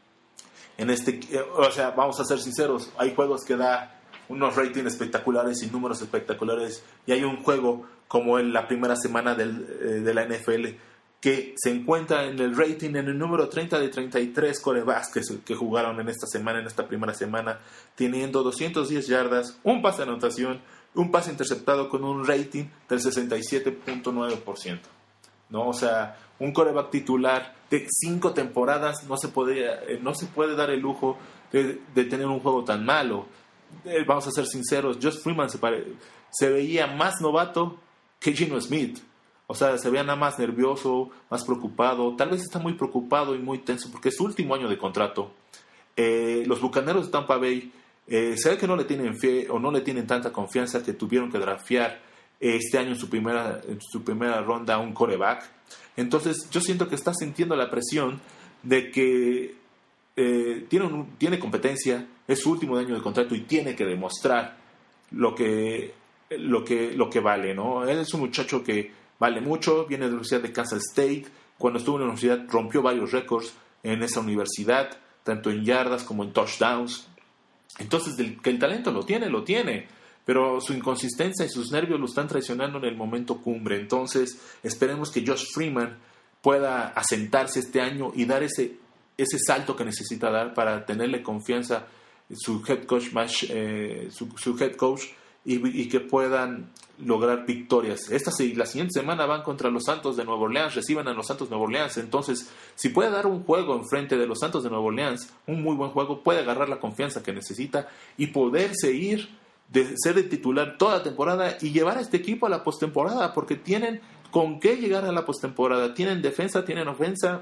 Vamos a ser sinceros, hay juegos que da unos ratings espectaculares y números espectaculares, y hay un juego como en la primera semana de la NFL que se encuentra en el rating en el número 30 de 33 quarterbacks que jugaron en esta primera semana, teniendo 210 yardas, un pase de anotación, un pase interceptado, con un rating del 67.9%. ¿No? O sea, un quarterback titular de 5 temporadas no se puede dar el lujo de tener un juego tan malo. Vamos a ser sinceros, Josh Freeman se veía más novato que Geno Smith. O sea, se veía nada más nervioso, más preocupado. Tal vez está muy preocupado y muy tenso porque es su último año de contrato. Los Bucaneros de Tampa Bay se ve que no le tienen fe o no le tienen tanta confianza, que tuvieron que draftear este año en su primera ronda a un quarterback. Entonces yo siento que está sintiendo la presión de que tiene competencia, es su último año de contrato y tiene que demostrar lo que vale, ¿no? Él es un muchacho que vale mucho, viene de la Universidad de Kansas State. Cuando estuvo en la universidad rompió varios récords en esa universidad, tanto en yardas como en touchdowns. Entonces, que el talento lo tiene, pero su inconsistencia y sus nervios lo están traicionando en el momento cumbre. Entonces, esperemos que Josh Freeman pueda asentarse este año y dar ese salto que necesita dar para tenerle confianza su head coach y que puedan lograr victorias. La siguiente semana van contra los Santos de Nueva Orleans, reciben a los Santos de Nueva Orleans. Entonces, si puede dar un juego enfrente de los Santos de Nueva Orleans, un muy buen juego, puede agarrar la confianza que necesita y poderse ir de ser el titular toda la temporada y llevar a este equipo a la postemporada, porque tienen con qué llegar a la postemporada. Tienen defensa, tienen ofensa.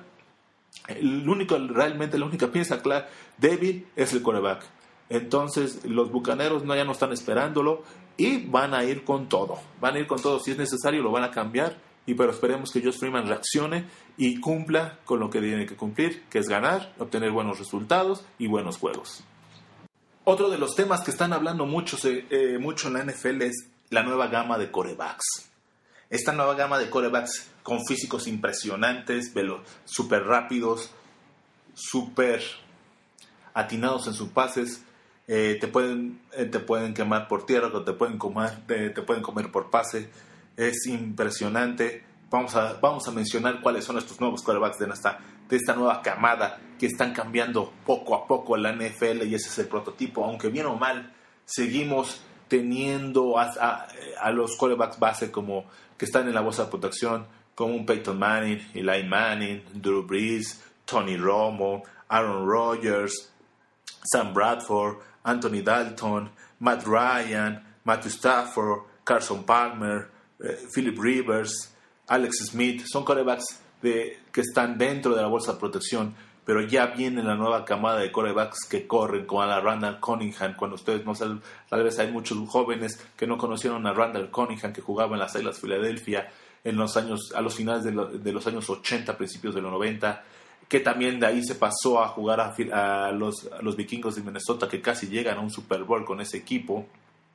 La única pieza débil es el quarterback. Entonces los Bucaneros ya no están esperándolo y van a ir con todo. Si es necesario lo van a cambiar, pero esperemos que Josh Freeman reaccione y cumpla con lo que tiene que cumplir, que es ganar, obtener buenos resultados y buenos juegos. Otro de los temas que están hablando mucho en la NFL es la nueva gama de quarterbacks. Esta nueva gama de quarterbacks con físicos impresionantes, súper rápidos, súper atinados en sus pases. Te pueden quemar por tierra o te pueden comer por pase. Es impresionante. Vamos a mencionar cuáles son estos nuevos quarterbacks de esta nueva camada que están cambiando poco a poco la NFL, y ese es el prototipo. Aunque bien o mal seguimos teniendo a los quarterbacks base como que están en la bolsa de protección, como un Peyton Manning, Eli Manning, Drew Brees, Tony Romo, Aaron Rodgers, Sam Bradford, Anthony Dalton, Matt Ryan, Matthew Stafford, Carson Palmer, Philip Rivers, Alex Smith. Son quarterbacks que están dentro de la bolsa de protección, pero ya viene la nueva camada de quarterbacks que corren, como a la Randall Cunningham. Cuando ustedes no saben, tal vez hay muchos jóvenes que no conocieron a Randall Cunningham, que jugaba en las Águilas Filadelfia a los finales de los años 80, principios de los 90, que también de ahí se pasó a jugar a los Vikingos de Minnesota, que casi llegan a un Super Bowl con ese equipo,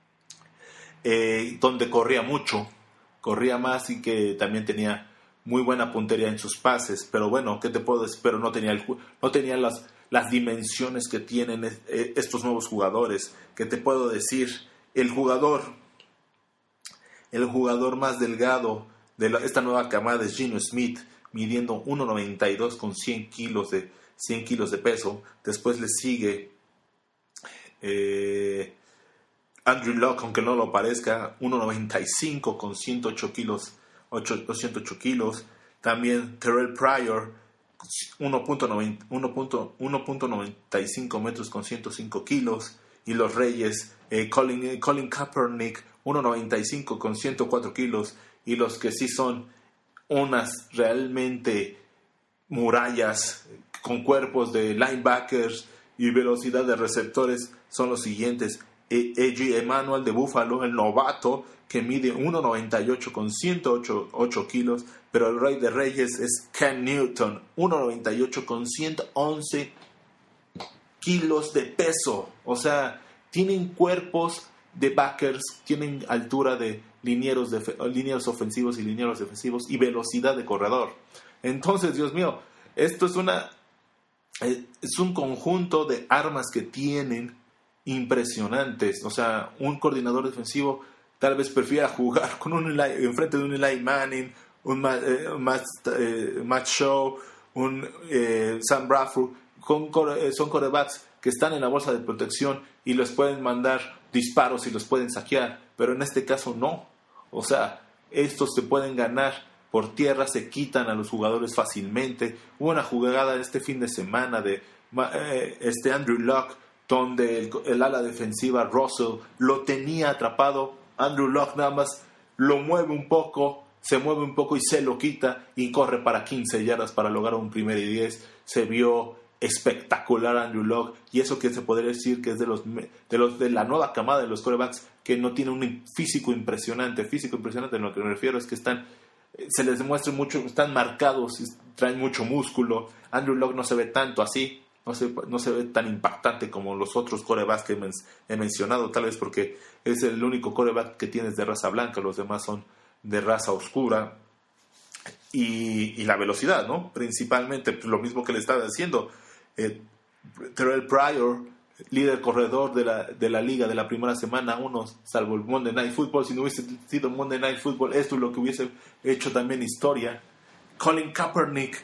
donde corría mucho, corría más, y que también tenía muy buena puntería en sus pases. Pero bueno, ¿qué te puedo decir? Pero no tenía las dimensiones que tienen estos nuevos jugadores. ¿Qué te puedo decir? El jugador más delgado de esta nueva camada es Geno Smith, midiendo 1.92 con 100 kilos de peso. Después le sigue Andrew Luck, aunque no lo parezca, 1.95 con 108 kilos. También Terrell Pryor, 1.95 metros con 105 kilos. Y los Reyes, Colin Kaepernick, 1.95 con 104 kilos. Y los que sí son unas realmente murallas con cuerpos de linebackers y velocidad de receptores son los siguientes: A.J. Emanuel de Buffalo, el novato, que mide 1.98 con 108 kilos, pero el rey de reyes es Cam Newton, 1.98 con 111 kilos de peso. O sea, tienen cuerpos de backers, tienen altura de linieros ofensivos y linieros defensivos, y velocidad de corredor. Entonces, Dios mío, esto es un conjunto de armas que tienen impresionantes. O sea, un coordinador defensivo tal vez prefiera jugar con enfrente de un Eli Manning, un Matt Shaw, un Sam Bradford. Son quarterbacks que están en la bolsa de protección y les pueden mandar disparos y los pueden saquear, pero en este caso no. O sea, estos se pueden ganar por tierra, se quitan a los jugadores fácilmente. Hubo una jugada este fin de semana de Andrew Luck, donde el ala defensiva Russell lo tenía atrapado. Andrew Luck nada más lo mueve un poco, se mueve un poco y se lo quita, y corre para 15 yardas para lograr un 1st y 10. Se vio espectacular Andrew Luck, y eso que se podría decir que es de la nueva camada de los quarterbacks que no tiene un físico impresionante. En lo que me refiero es que se les demuestra mucho, están marcados, traen mucho músculo. Andrew Luck no se ve tanto así, no se ve tan impactante como los otros quarterbacks que he mencionado, tal vez porque es el único quarterback que tienes de raza blanca, los demás son de raza oscura. Y la velocidad, ¿no? Principalmente, pues, lo mismo que le estaba diciendo. Terrell Pryor, líder corredor de la liga de la primera semana 1, salvo el Monday Night Football. Si no hubiese sido Monday Night Football, esto es lo que hubiese hecho también historia. Colin Kaepernick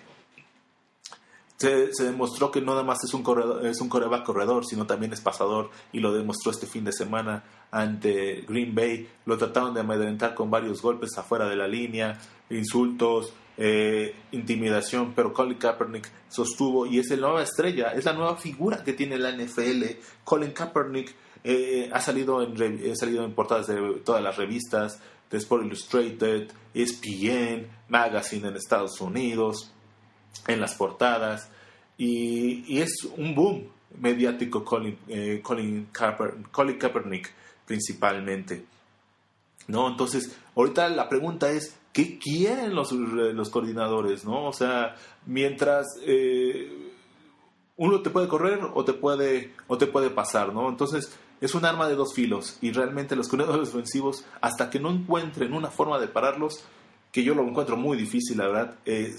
se demostró que no nada más es un quarterback corredor, sino también es pasador, y lo demostró este fin de semana ante Green Bay. Lo trataron de amedrentar con varios golpes afuera de la línea, insultos, intimidación, pero Colin Kaepernick sostuvo, y es la nueva estrella, es la nueva figura que tiene la NFL. Colin Kaepernick ha salido en portadas de todas las revistas, de Sport Illustrated, ESPN, Magazine en Estados Unidos, en las portadas, y es un boom mediático Colin Kaepernick principalmente, ¿no? Entonces, ahorita la pregunta es, ¿qué quieren los coordinadores, no? O sea, mientras uno te puede correr o te puede pasar, ¿no? Entonces, es un arma de dos filos, y realmente los coordinadores ofensivos, hasta que no encuentren una forma de pararlos, que yo lo encuentro muy difícil, la verdad,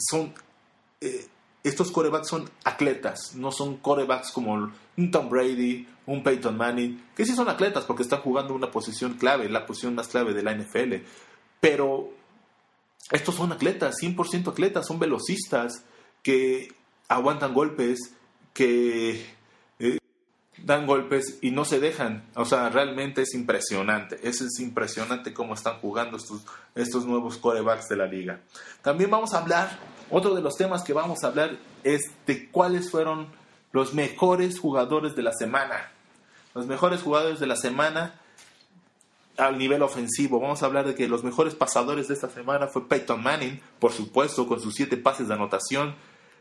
estos quarterbacks son atletas, no son quarterbacks como un Tom Brady, un Peyton Manning, que sí son atletas porque están jugando una posición clave, la posición más clave de la NFL, pero estos son atletas, 100% atletas, son velocistas, que aguantan golpes, que dan golpes y no se dejan. O sea, realmente es impresionante. Es impresionante cómo están jugando estos nuevos quarterbacks de la liga. También vamos a hablar, otro de los temas que vamos a hablar es de cuáles fueron los mejores jugadores de la semana. Los mejores jugadores de la semana. al nivel ofensivo. Vamos a hablar de que los mejores pasadores de esta semana fue Peyton Manning, por supuesto, con sus 7 pases de anotación.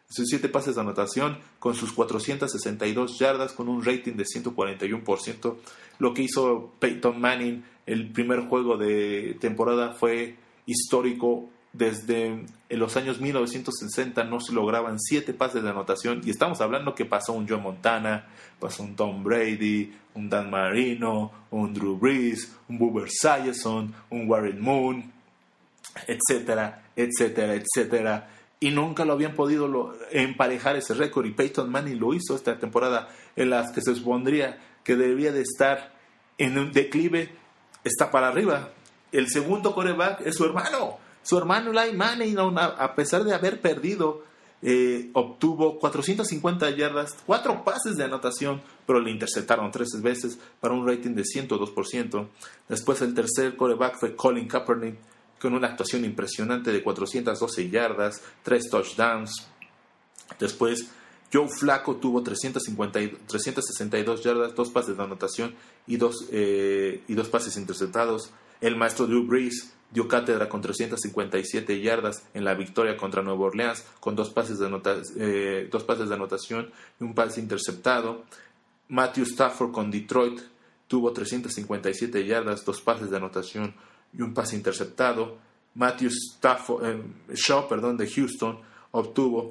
Con sus 462 yardas, con un rating de 141%. Lo que hizo Peyton Manning el primer juego de temporada fue histórico. Desde los años 1960 no se lograban 7 pases de anotación, y estamos hablando que pasó un Joe Montana, pasó un Tom Brady, un Dan Marino, un Drew Brees, un Boomer Esiason, un Warren Moon, etcétera, etcétera, etcétera, y nunca lo habían podido emparejar ese récord, y Peyton Manning lo hizo esta temporada, en las que se supondría que debía de estar en un declive. Está para arriba. El segundo quarterback es su hermano Eli Manning, a pesar de haber perdido, obtuvo 450 yardas, 4 pases de anotación, pero le interceptaron 13 veces para un rating de 102%. Después el tercer quarterback fue Colin Kaepernick, con una actuación impresionante de 412 yardas, 3 touchdowns. Después Joe Flacco tuvo 362 yardas, 2 pases de anotación y 2 pases interceptados. El maestro Drew Brees dio cátedra con 357 yardas en la victoria contra Nueva Orleans, con 2 pases de anotación y un pase interceptado. Matthew Stafford con Detroit tuvo 357 yardas, 2 pases de anotación y un pase interceptado. Matthew Shaw de Houston obtuvo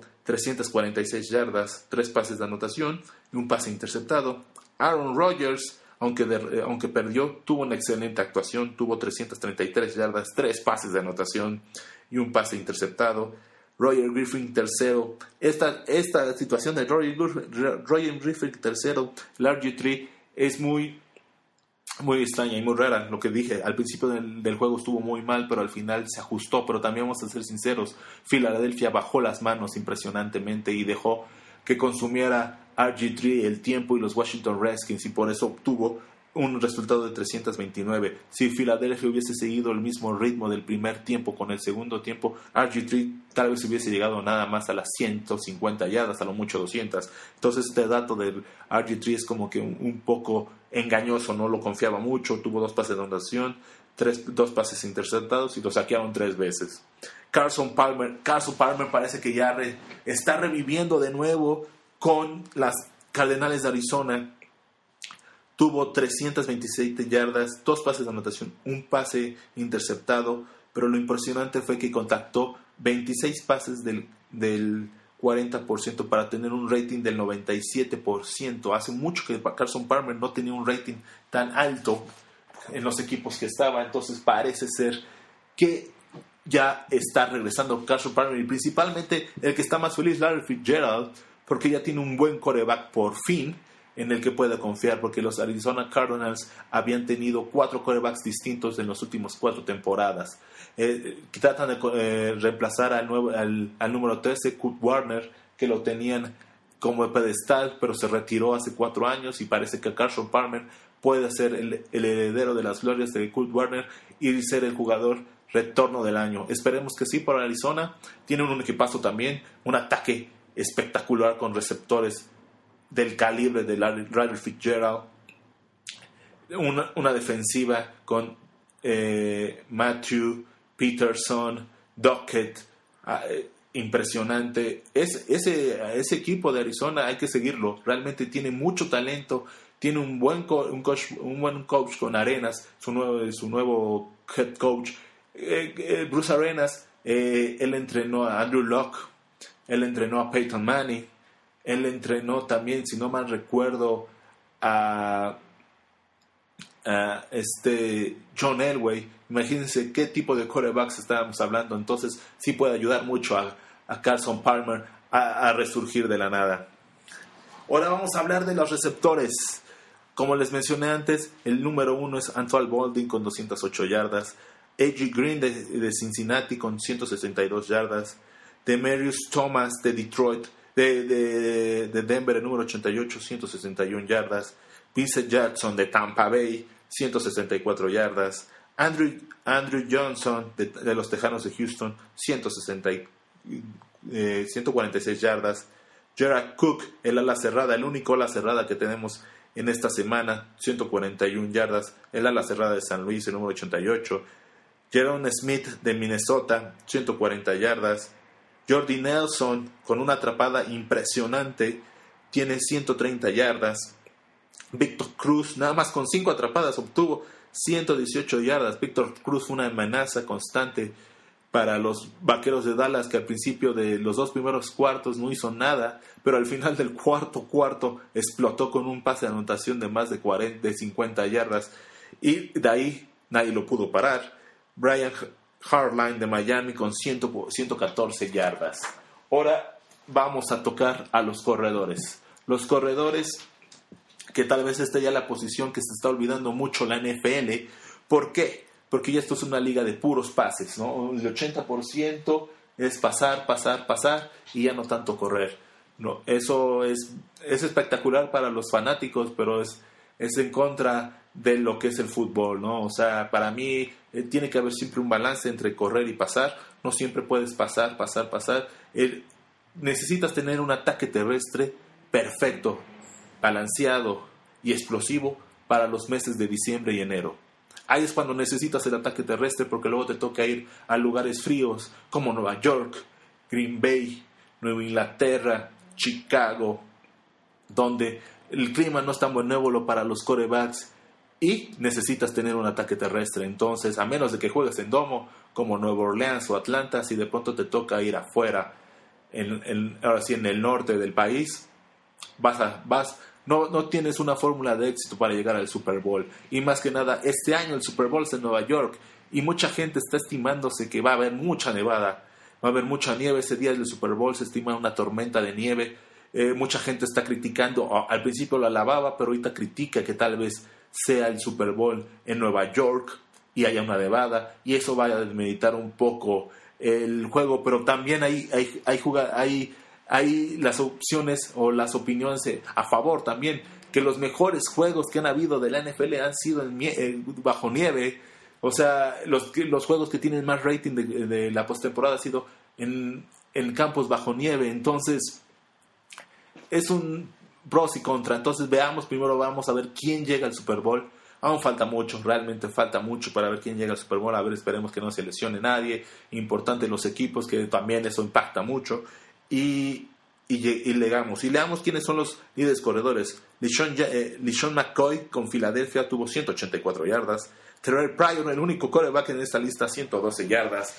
346 yardas, 3 pases de anotación y un pase interceptado. Aaron Rodgers, aunque perdió, tuvo una excelente actuación, tuvo 333 yardas, 3 pases de anotación y un pase interceptado. Roger Griffin tercero. Esta situación de Roger Griffin tercero, el RG3, es muy extraña y muy rara. Lo que dije, al principio del juego estuvo muy mal, pero al final se ajustó. Pero también vamos a ser sinceros, Filadelfia bajó las manos impresionantemente y dejó que consumiera RG3 el tiempo y los Washington Redskins, y por eso obtuvo un resultado de 329. Si Filadelfia hubiese seguido el mismo ritmo del primer tiempo con el segundo tiempo, RG3 tal vez hubiese llegado nada más a las 150 yardas, a lo mucho 200. Entonces este dato del RG3 es como que un poco engañoso, no lo confiaba mucho. Tuvo 2 pases de anotación, 2 pases interceptados y lo saquearon 3 veces. Carson Palmer parece que ya está reviviendo de nuevo con las Cardenales de Arizona. Tuvo 327 yardas, 2 pases de anotación, un pase interceptado, pero lo impresionante fue que contactó 26 pases del 40% para tener un rating del 97%. Hace mucho que Carson Palmer no tenía un rating tan alto en los equipos que estaba, entonces parece ser que ya está regresando Carson Palmer, y principalmente el que está más feliz, Larry Fitzgerald, porque ya tiene un buen quarterback por fin en el que puede confiar, porque los Arizona Cardinals habían tenido 4 quarterbacks distintos en las últimas 4 temporadas. Tratan de reemplazar al número 13, Kurt Warner, que lo tenían como pedestal, pero se retiró hace 4 años, y parece que Carson Palmer puede ser el heredero de las glorias de Kurt Warner y ser el jugador retorno del año. Esperemos que sí para Arizona. Tienen un equipazo también, un ataque espectacular con receptores del calibre de Larry Fitzgerald, una defensiva con Matthew, Peterson, Duckett, impresionante. Ese equipo de Arizona hay que seguirlo, realmente tiene mucho talento, tiene un buen coach con Arenas, su nuevo head coach. Bruce Arenas, él entrenó a Andrew Luck, él entrenó a Peyton Manning, él entrenó también, si no mal recuerdo, a John Elway. Imagínense qué tipo de quarterbacks estábamos hablando. Entonces sí puede ayudar mucho a Carson Palmer a resurgir de la nada. Ahora vamos a hablar de los receptores. Como les mencioné antes, el número 1 es Antoine Baldwin con 208 yardas. A.J. Green de Cincinnati con 162 yardas. Demaryius Thomas de Detroit, de Denver, el número 88, 161 yardas. Vincent Jackson de Tampa Bay, 164 yardas. Andrew Johnson de los Tejanos de Houston, 146 yardas. Jared Cook, el ala cerrada, el único ala cerrada que tenemos en esta semana, 141 yardas. El ala cerrada de San Luis, el número 88. Jerome Smith de Minnesota, 140 yardas. Jordy Nelson, con una atrapada impresionante, tiene 130 yardas. Victor Cruz, nada más con 5 atrapadas, obtuvo 118 yardas. Victor Cruz fue una amenaza constante para los Vaqueros de Dallas, que al principio de los 2 primeros cuartos no hizo nada, pero al final del cuarto explotó con un pase de anotación de más de 50 yardas, y de ahí nadie lo pudo parar. Brian Hartline de Miami con 114 yardas. Ahora vamos a tocar a los corredores. Los corredores, que tal vez esta ya la posición que se está olvidando mucho la NFL. ¿Por qué? Porque ya esto es una liga de puros pases, ¿no? El 80% es pasar y ya no tanto correr. No, eso es espectacular para los fanáticos, pero es en contra de lo que es el fútbol, ¿no? O sea, para mí tiene que haber siempre un balance entre correr y pasar. No siempre puedes pasar. Necesitas tener un ataque terrestre perfecto, balanceado y explosivo para los meses de diciembre y enero. Ahí es cuando necesitas el ataque terrestre, porque luego te toca ir a lugares fríos como Nueva York, Green Bay, Nueva Inglaterra, Chicago, donde el clima no es tan benévolo para los quarterbacks y necesitas tener un ataque terrestre. Entonces, a menos de que juegues en domo como Nueva Orleans o Atlanta, si de pronto te toca ir afuera, ahora sí en el norte del país, no tienes una fórmula de éxito para llegar al Super Bowl. Y más que nada, este año el Super Bowl es en Nueva York y mucha gente está estimándose que va a haber mucha nevada, va a haber mucha nieve ese día del Super Bowl. Se estima una tormenta de nieve. Mucha gente está criticando, al principio lo alababa, pero ahorita critica que tal vez sea el Super Bowl en Nueva York y haya una nevada, y eso va a desmeditar un poco el juego. Pero también hay las opciones o las opiniones a favor también, que los mejores juegos que han habido de la NFL han sido bajo nieve. O sea, los juegos que tienen más rating de la postemporada ha sido en campos bajo nieve. Entonces, es un pros y contra. Entonces, primero vamos a ver quién llega al Super Bowl. Aún falta mucho, realmente falta mucho para ver quién llega al Super Bowl. A ver, esperemos que no se lesione nadie. Importante los equipos, que también eso impacta mucho. Y leamos quiénes son los líderes corredores. LeSean McCoy con Filadelfia tuvo 184 yardas. Terrell Pryor, el único quarterback en esta lista, 112 yardas.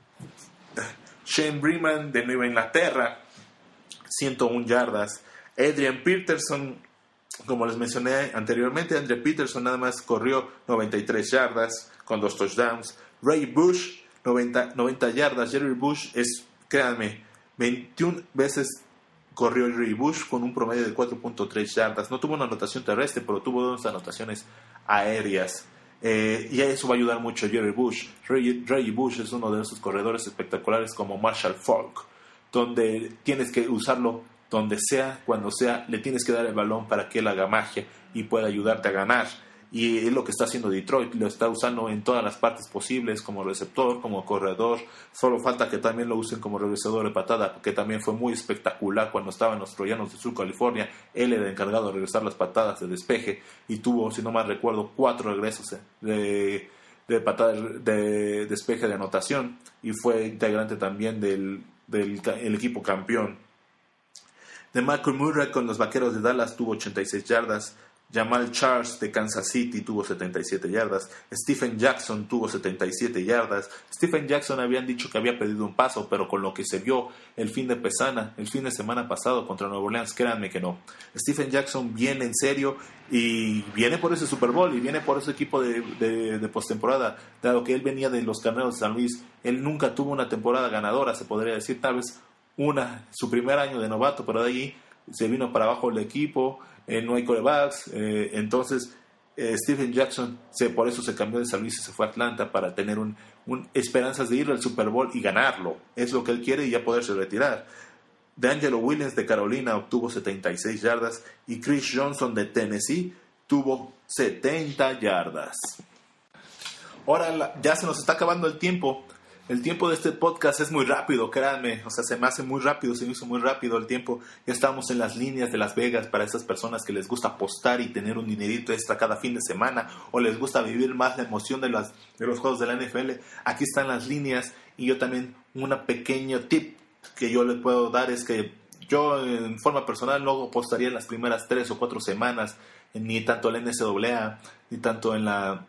Shane Breeman de Nueva Inglaterra, 101 yardas. Adrian Peterson, como les mencioné anteriormente, Adrian Peterson nada más corrió 93 yardas con 2 touchdowns. Ray Bush, 90 yardas. Jerry Bush créanme, 21 veces corrió Ray Bush con un promedio de 4.3 yardas. No tuvo una anotación terrestre, pero tuvo 2 anotaciones aéreas. Y a eso va a ayudar mucho Jerry Bush. Ray Bush es uno de esos corredores espectaculares como Marshall Faulk, donde tienes que usarlo donde sea, cuando sea, le tienes que dar el balón para que él haga magia y pueda ayudarte a ganar. Y es lo que está haciendo Detroit, lo está usando en todas las partes posibles, como receptor, como corredor. Solo falta que también lo usen como regresador de patada, porque también fue muy espectacular cuando estaban los Troyanos de Sur California. Él era el encargado de regresar las patadas de despeje y tuvo, si no mal recuerdo, 4 regresos de patada de despeje de anotación, y fue integrante también del equipo campeón. De Michael Murray con los Vaqueros de Dallas tuvo 86 yardas. Jamal Charles de Kansas City tuvo 77 yardas. Stephen Jackson tuvo 77 yardas. Stephen Jackson habían dicho que había pedido un paso, pero con lo que se vio el fin de semana pasado contra Nueva Orleans, créanme que no. Stephen Jackson viene en serio y viene por ese Super Bowl y viene por ese equipo de postemporada, dado que él venía de los Carneros de San Luis. Él nunca tuvo una temporada ganadora, se podría decir, tal vez su primer año de novato, pero de ahí se vino para abajo el equipo. No hay quarterbacks, entonces Stephen Jackson por eso se cambió de San Luis y se fue a Atlanta, para tener esperanzas de ir al Super Bowl y ganarlo. Es lo que él quiere y ya poderse retirar. DeAngelo Williams de Carolina obtuvo 76 yardas y Chris Johnson de Tennessee tuvo 70 yardas. Ahora ya se nos está acabando el tiempo, El tiempo de este podcast es muy rápido, créanme. O sea, se me hace muy rápido, se me hizo muy rápido el tiempo. Ya estamos en las líneas de Las Vegas para esas personas que les gusta apostar y tener un dinerito extra cada fin de semana, o les gusta vivir más la emoción de los juegos de la NFL. Aquí están las líneas, y yo también, una pequeño tip que yo les puedo dar es que yo en forma personal no apostaría en las primeras 3 o 4 semanas, ni tanto en la NCAA, ni tanto en la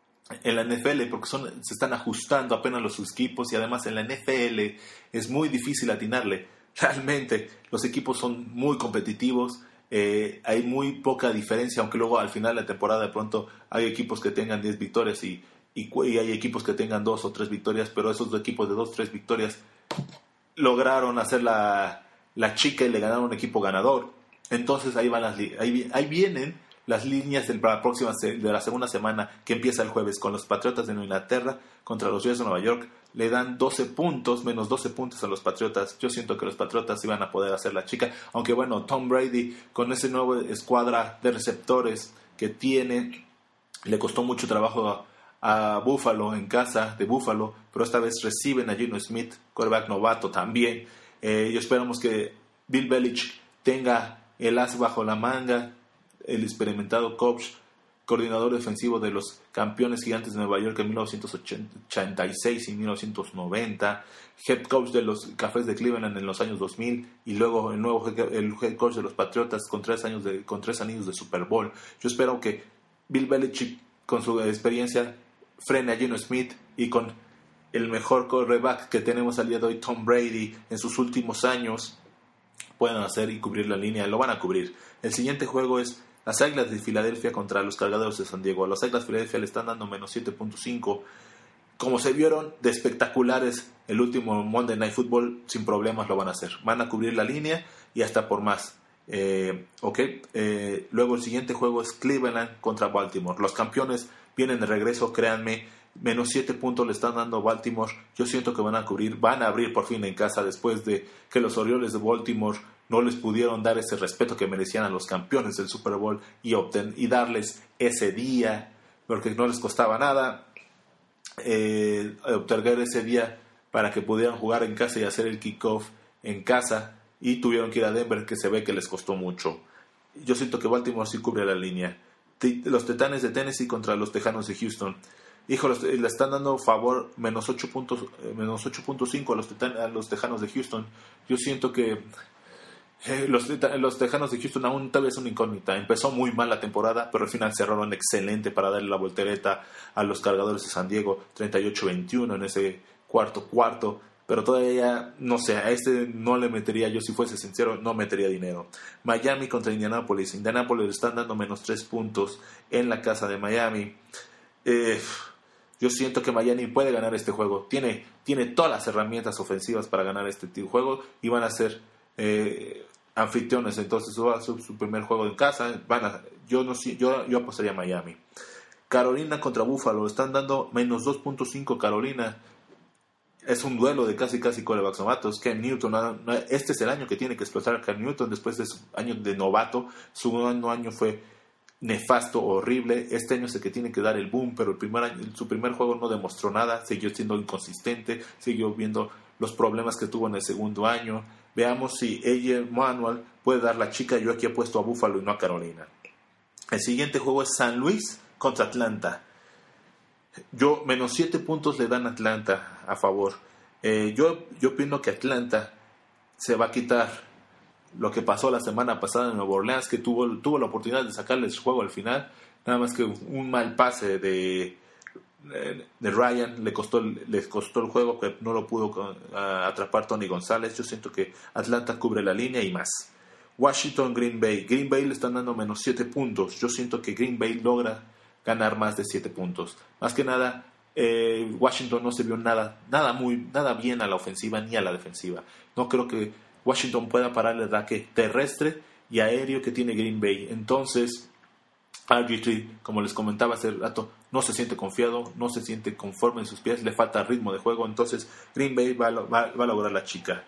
NFL, porque se están ajustando apenas los equipos, y además en la NFL es muy difícil atinarle. Realmente los equipos son muy competitivos, hay muy poca diferencia, aunque luego al final de la temporada de pronto hay equipos que tengan 10 victorias y hay equipos que tengan 2 o 3 victorias, pero esos dos equipos de 2 o 3 victorias lograron hacer la chica y le ganaron un equipo ganador. Entonces ahí vienen las líneas de la segunda semana, que empieza el jueves con los Patriotas de Nueva Inglaterra contra los Jets de Nueva York. Le dan 12 puntos, menos 12 puntos a los Patriotas. Yo siento que los Patriotas iban a poder hacer la chica, aunque bueno, Tom Brady con ese nuevo escuadra de receptores que tiene, le costó mucho trabajo a Buffalo en casa de Buffalo, pero esta vez reciben a Geno Smith, quarterback novato también. Y esperamos que Bill Belichick tenga el as bajo la manga, el experimentado coach, coordinador defensivo de los campeones gigantes de Nueva York en 1986 y 1990, head coach de los Cafés de Cleveland en los años 2000, y luego el head coach de los Patriotas con 3 anillos de Super Bowl. Yo espero que Bill Belichick, con su experiencia, frene a Geno Smith, y con el mejor quarterback que tenemos al día de hoy, Tom Brady, en sus últimos años, puedan hacer y cubrir la línea. Lo van a cubrir. El siguiente juego es las Águilas de Filadelfia contra los Cargadores de San Diego. A los Águilas de Filadelfia le están dando menos 7.5. Como se vieron de espectaculares el último Monday Night Football, sin problemas lo van a hacer. Van a cubrir la línea y hasta por más. Luego el siguiente juego es Cleveland contra Baltimore. Los campeones vienen de regreso, créanme. Menos 7 puntos le están dando a Baltimore. Yo siento que van a abrir por fin en casa, después de que los Orioles de Baltimore no les pudieron dar ese respeto que merecían a los campeones del Super Bowl y darles ese día, porque no les costaba nada otorgar ese día para que pudieran jugar en casa y hacer el kickoff en casa, y tuvieron que ir a Denver, que se ve que les costó mucho. Yo siento que Baltimore sí cubre la línea. Los Titanes de Tennessee contra los Tejanos de Houston. Híjole, le están dando favor menos 8.5 a los Tejanos de Houston. Yo siento que los Tejanos de Houston aún todavía es una incógnita. Empezó muy mal la temporada, pero al final cerraron excelente para darle la voltereta a los Cargadores de San Diego, 38-21 en ese cuarto. Pero todavía, no sé, a este no le metería, yo si fuese sincero, no metería dinero. Miami contra Indianapolis. Indianapolis le están dando menos 3 puntos en la casa de Miami. Yo siento que Miami puede ganar este juego. Tiene todas las herramientas ofensivas para ganar este juego, y van a ser anfitriones. Entonces va a ser su primer juego en casa. Yo apostaría a Miami. Carolina contra Buffalo. Están dando menos 2.5 Carolina. Es un duelo de casi quarterbacks novatos. Cam Newton, este es el año que tiene que explotar a Cam Newton después de su año de novato. Su año fue nefasto, horrible. Este año es el que tiene que dar el boom, pero su primer juego no demostró nada, siguió siendo inconsistente, siguió viendo los problemas que tuvo en el segundo año. Veamos si AJ Manuel puede dar la chica. Yo aquí apuesto a Buffalo y no a Carolina. El siguiente juego es San Luis contra Atlanta. Menos 7 puntos le dan a Atlanta a favor. Yo opino que Atlanta se va a quitar lo que pasó la semana pasada en Nueva Orleans, que tuvo la oportunidad de sacarle el juego al final, nada más que un mal pase de Ryan les costó el juego, que no lo pudo atrapar Tony González. Yo siento que Atlanta cubre la línea y más. Washington, Green Bay le están dando menos 7 puntos. Yo siento que Green Bay logra ganar más de 7 puntos. Más que nada, Washington no se vio nada bien a la ofensiva ni a la defensiva. No creo que Washington pueda parar el ataque terrestre y aéreo que tiene Green Bay. Entonces, RG3, como les comentaba hace rato, no se siente confiado, no se siente conforme en sus pies, le falta ritmo de juego. Entonces, Green Bay va a lograr la chica.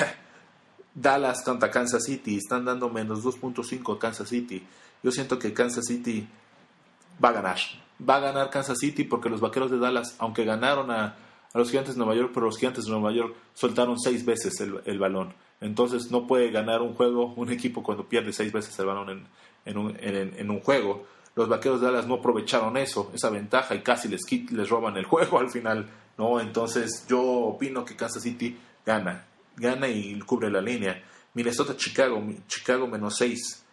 Dallas contra Kansas City. Están dando menos 2.5 a Kansas City. Yo siento que Kansas City va a ganar. Va a ganar Kansas City, porque los Vaqueros de Dallas, aunque ganaron a a los Gigantes de Nueva York, pero los Gigantes de Nueva York soltaron 6 veces el balón. Entonces no puede ganar un juego un equipo cuando pierde 6 veces el balón en un juego. Los Vaqueros de Dallas no aprovecharon esa ventaja, y casi les roban el juego al final, ¿no? Entonces yo opino que Kansas City gana y cubre la línea. Minnesota-Chicago menos 6.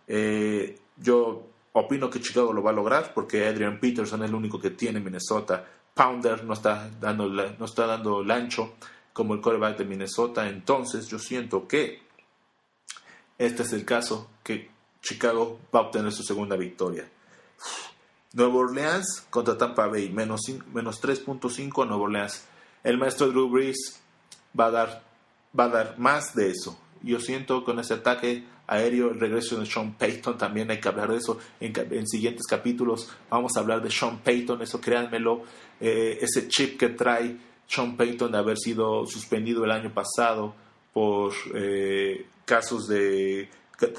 Yo opino que Chicago lo va a lograr porque Adrian Peterson es el único que tiene Minnesota. Pounder no está dando el ancho como el quarterback de Minnesota. Entonces yo siento que este es el caso, que Chicago va a obtener su segunda victoria. Nueva Orleans contra Tampa Bay, menos 3.5 a Nueva Orleans. El maestro Drew Brees va a dar más de eso. Yo siento con ese ataque aéreo, el regreso de Sean Payton, también hay que hablar de eso en siguientes capítulos. Vamos a hablar de Sean Payton, eso créanmelo, ese chip que trae Sean Payton de haber sido suspendido el año pasado por casos de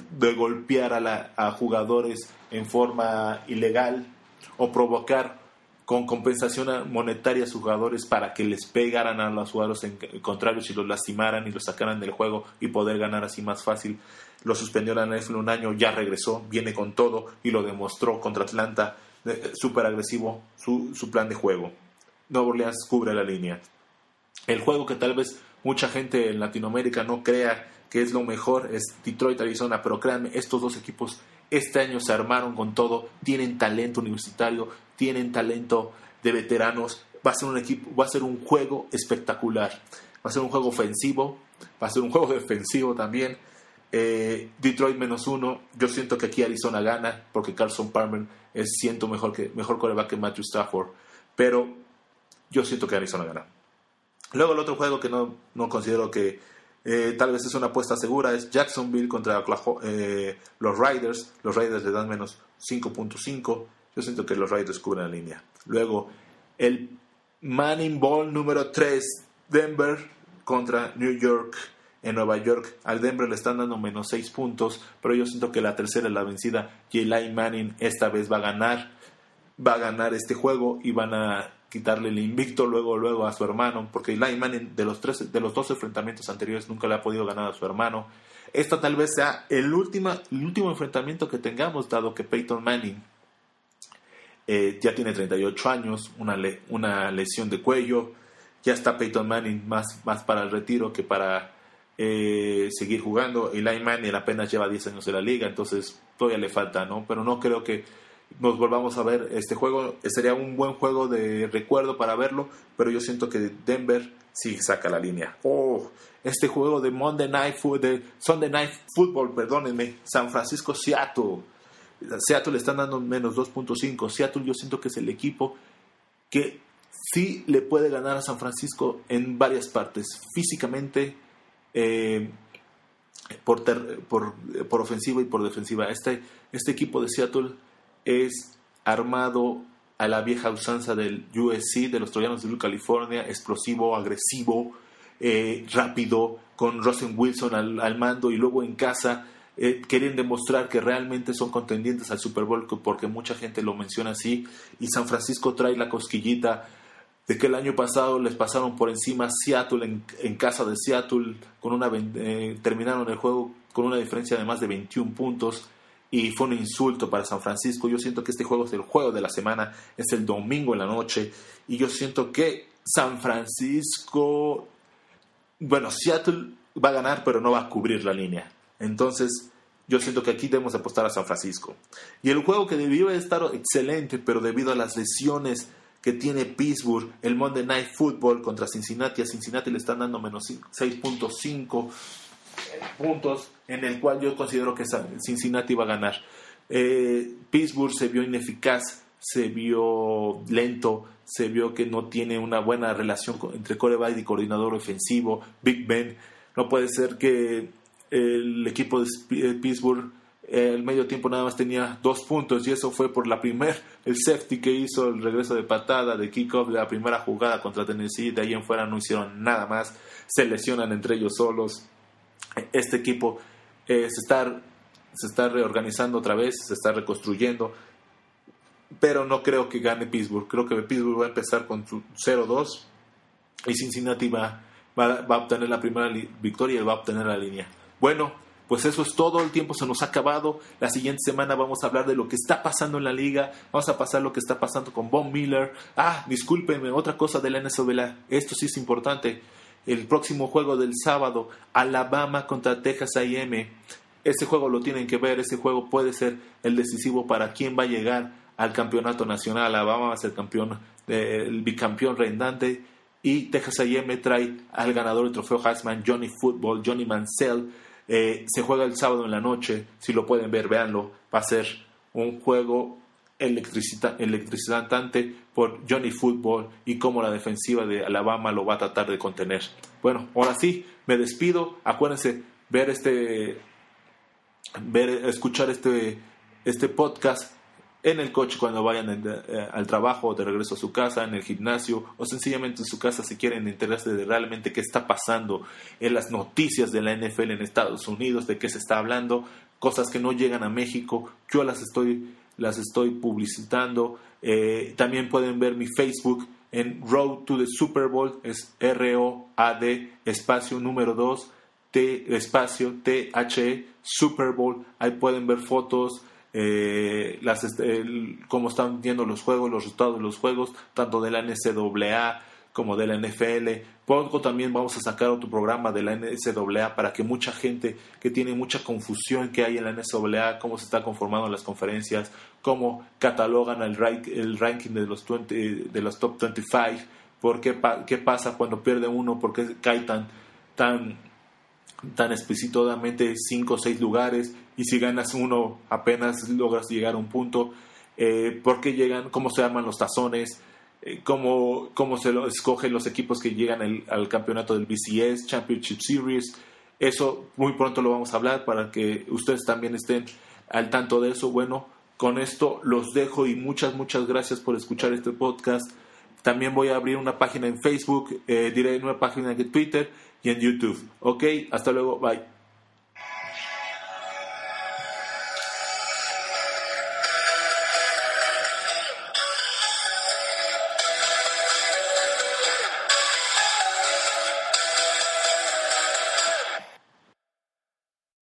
golpear a jugadores en forma ilegal o provocar con compensación monetaria a sus jugadores para que les pegaran a los jugadores contrarios y los lastimaran y los sacaran del juego y poder ganar así más fácil. Lo suspendió la NFL un año, ya regresó, viene con todo y lo demostró contra Atlanta, súper agresivo su plan de juego. Nueva Orleans cubre la línea. El juego que tal vez mucha gente en Latinoamérica no crea que es lo mejor es Detroit-Arizona, pero créanme, estos dos equipos este año se armaron con todo, tienen talento universitario, tienen talento de veteranos, va a ser un juego espectacular, va a ser un juego ofensivo, va a ser un juego defensivo también. Detroit menos 1, yo siento que aquí Arizona gana porque Carson Palmer siento mejor quarterback que Matthew Stafford, pero yo siento que Arizona gana. Luego el otro juego que no considero que tal vez es una apuesta segura es Jacksonville contra los Raiders. Los Raiders le dan menos 5.5. Yo siento que los Raiders cubren la línea. Luego el Manning Bowl número 3, Denver contra New York. En Nueva York al Denver le están dando menos 6 puntos, pero yo siento que la tercera es la vencida. Y Eli Manning esta vez va a ganar este juego y van a quitarle el invicto luego a su hermano, porque Eli Manning de los 2 enfrentamientos anteriores nunca le ha podido ganar a su hermano. Esta tal vez sea el último enfrentamiento que tengamos, dado que Peyton Manning ya tiene 38 años, una lesión de cuello, ya está Peyton Manning más para el retiro que para seguir jugando. Eli Manning apenas lleva 10 años en la liga, entonces todavía le falta, ¿no? Pero no creo que nos volvamos a ver este juego. Sería un buen juego de recuerdo para verlo, pero yo siento que Denver sí saca la línea. Este juego de Sunday Night Football, perdónenme, San Francisco-Seattle. Seattle le están dando menos 2.5. Seattle yo siento que es el equipo que sí le puede ganar a San Francisco en varias partes, físicamente, por ofensiva y por defensiva. Este equipo de Seattle es armado a la vieja usanza del USC, de los Troyanos de California, explosivo, agresivo, rápido, con Russell Wilson al mando, y luego en casa quieren demostrar que realmente son contendientes al Super Bowl, porque mucha gente lo menciona así, y San Francisco trae la cosquillita de que el año pasado les pasaron por encima Seattle en casa de Seattle, terminaron el juego con una diferencia de más de 21 puntos, y fue un insulto para San Francisco. Yo siento que este juego es el juego de la semana, es el domingo en la noche, y yo siento que Seattle va a ganar, pero no va a cubrir la línea. Entonces yo siento que aquí debemos apostar a San Francisco. Y el juego que debió estar excelente, pero debido a las lesiones que tiene Pittsburgh, el Monday Night Football contra Cincinnati. A Cincinnati le están dando menos 6.5 puntos, en el cual yo considero que Cincinnati va a ganar. Pittsburgh se vio ineficaz, se vio lento, se vio que no tiene una buena relación entre quarterback y coordinador ofensivo. Big Ben, no puede ser que el equipo de Pittsburgh el medio tiempo nada más tenía 2 puntos, y eso fue por el safety que hizo, el regreso de patada de kickoff de la primera jugada contra Tennessee. De ahí en fuera no hicieron nada más, se lesionan entre ellos solos. Este equipo se está reorganizando otra vez, se está reconstruyendo, pero no creo que gane Pittsburgh. Creo que Pittsburgh va a empezar con su 0-2 y Cincinnati va a obtener la primera victoria y va a obtener la línea. Bueno, pues eso es todo, el tiempo se nos ha acabado. La siguiente semana vamos a hablar de lo que está pasando en la liga, vamos a pasar lo que está pasando con Von Miller. Discúlpenme, otra cosa de la NCAA, esto sí es importante. El próximo juego del sábado, Alabama contra Texas A&M. Ese juego lo tienen que ver, ese juego puede ser el decisivo para quién va a llegar al campeonato nacional. Alabama va a ser el bicampeón reinante, y Texas A&M trae al ganador del trofeo Heisman, Johnny Manziel. Se juega el sábado en la noche, si lo pueden ver, véanlo. Va a ser un juego electrizante por Johnny Football y cómo la defensiva de Alabama lo va a tratar de contener. Bueno, ahora sí, me despido. Acuérdense escuchar este podcast en el coche cuando vayan al trabajo, o de regreso a su casa, en el gimnasio, o sencillamente en su casa si quieren enterarse de realmente qué está pasando en las noticias de la NFL en Estados Unidos, de qué se está hablando, cosas que no llegan a México. Yo las estoy publicitando. También pueden ver mi Facebook en Road to the Super Bowl, es ROAD espacio número 2 T espacio THE Super Bowl. Ahí pueden ver fotos, cómo están viendo los juegos, los resultados de los juegos, tanto de la NCAA como de la NFL. Pronto también vamos a sacar otro programa de la NCAA para que mucha gente que tiene mucha confusión que hay en la NCAA, cómo se está conformando las conferencias, cómo catalogan el ranking de los top 25, qué pasa cuando pierde uno, por qué cae tan explícitamente 5 o 6 lugares, y si ganas uno apenas logras llegar a un punto. ¿Por qué llegan? ¿Cómo se arman los tazones? ¿Cómo se lo escogen los equipos que llegan al campeonato del BCS Championship Series? Eso muy pronto lo vamos a hablar para que ustedes también estén al tanto de eso. Bueno, con esto los dejo y muchas gracias por escuchar este podcast. También voy a abrir una página en Facebook, diré una página en Twitter y en YouTube. Ok, hasta luego, bye.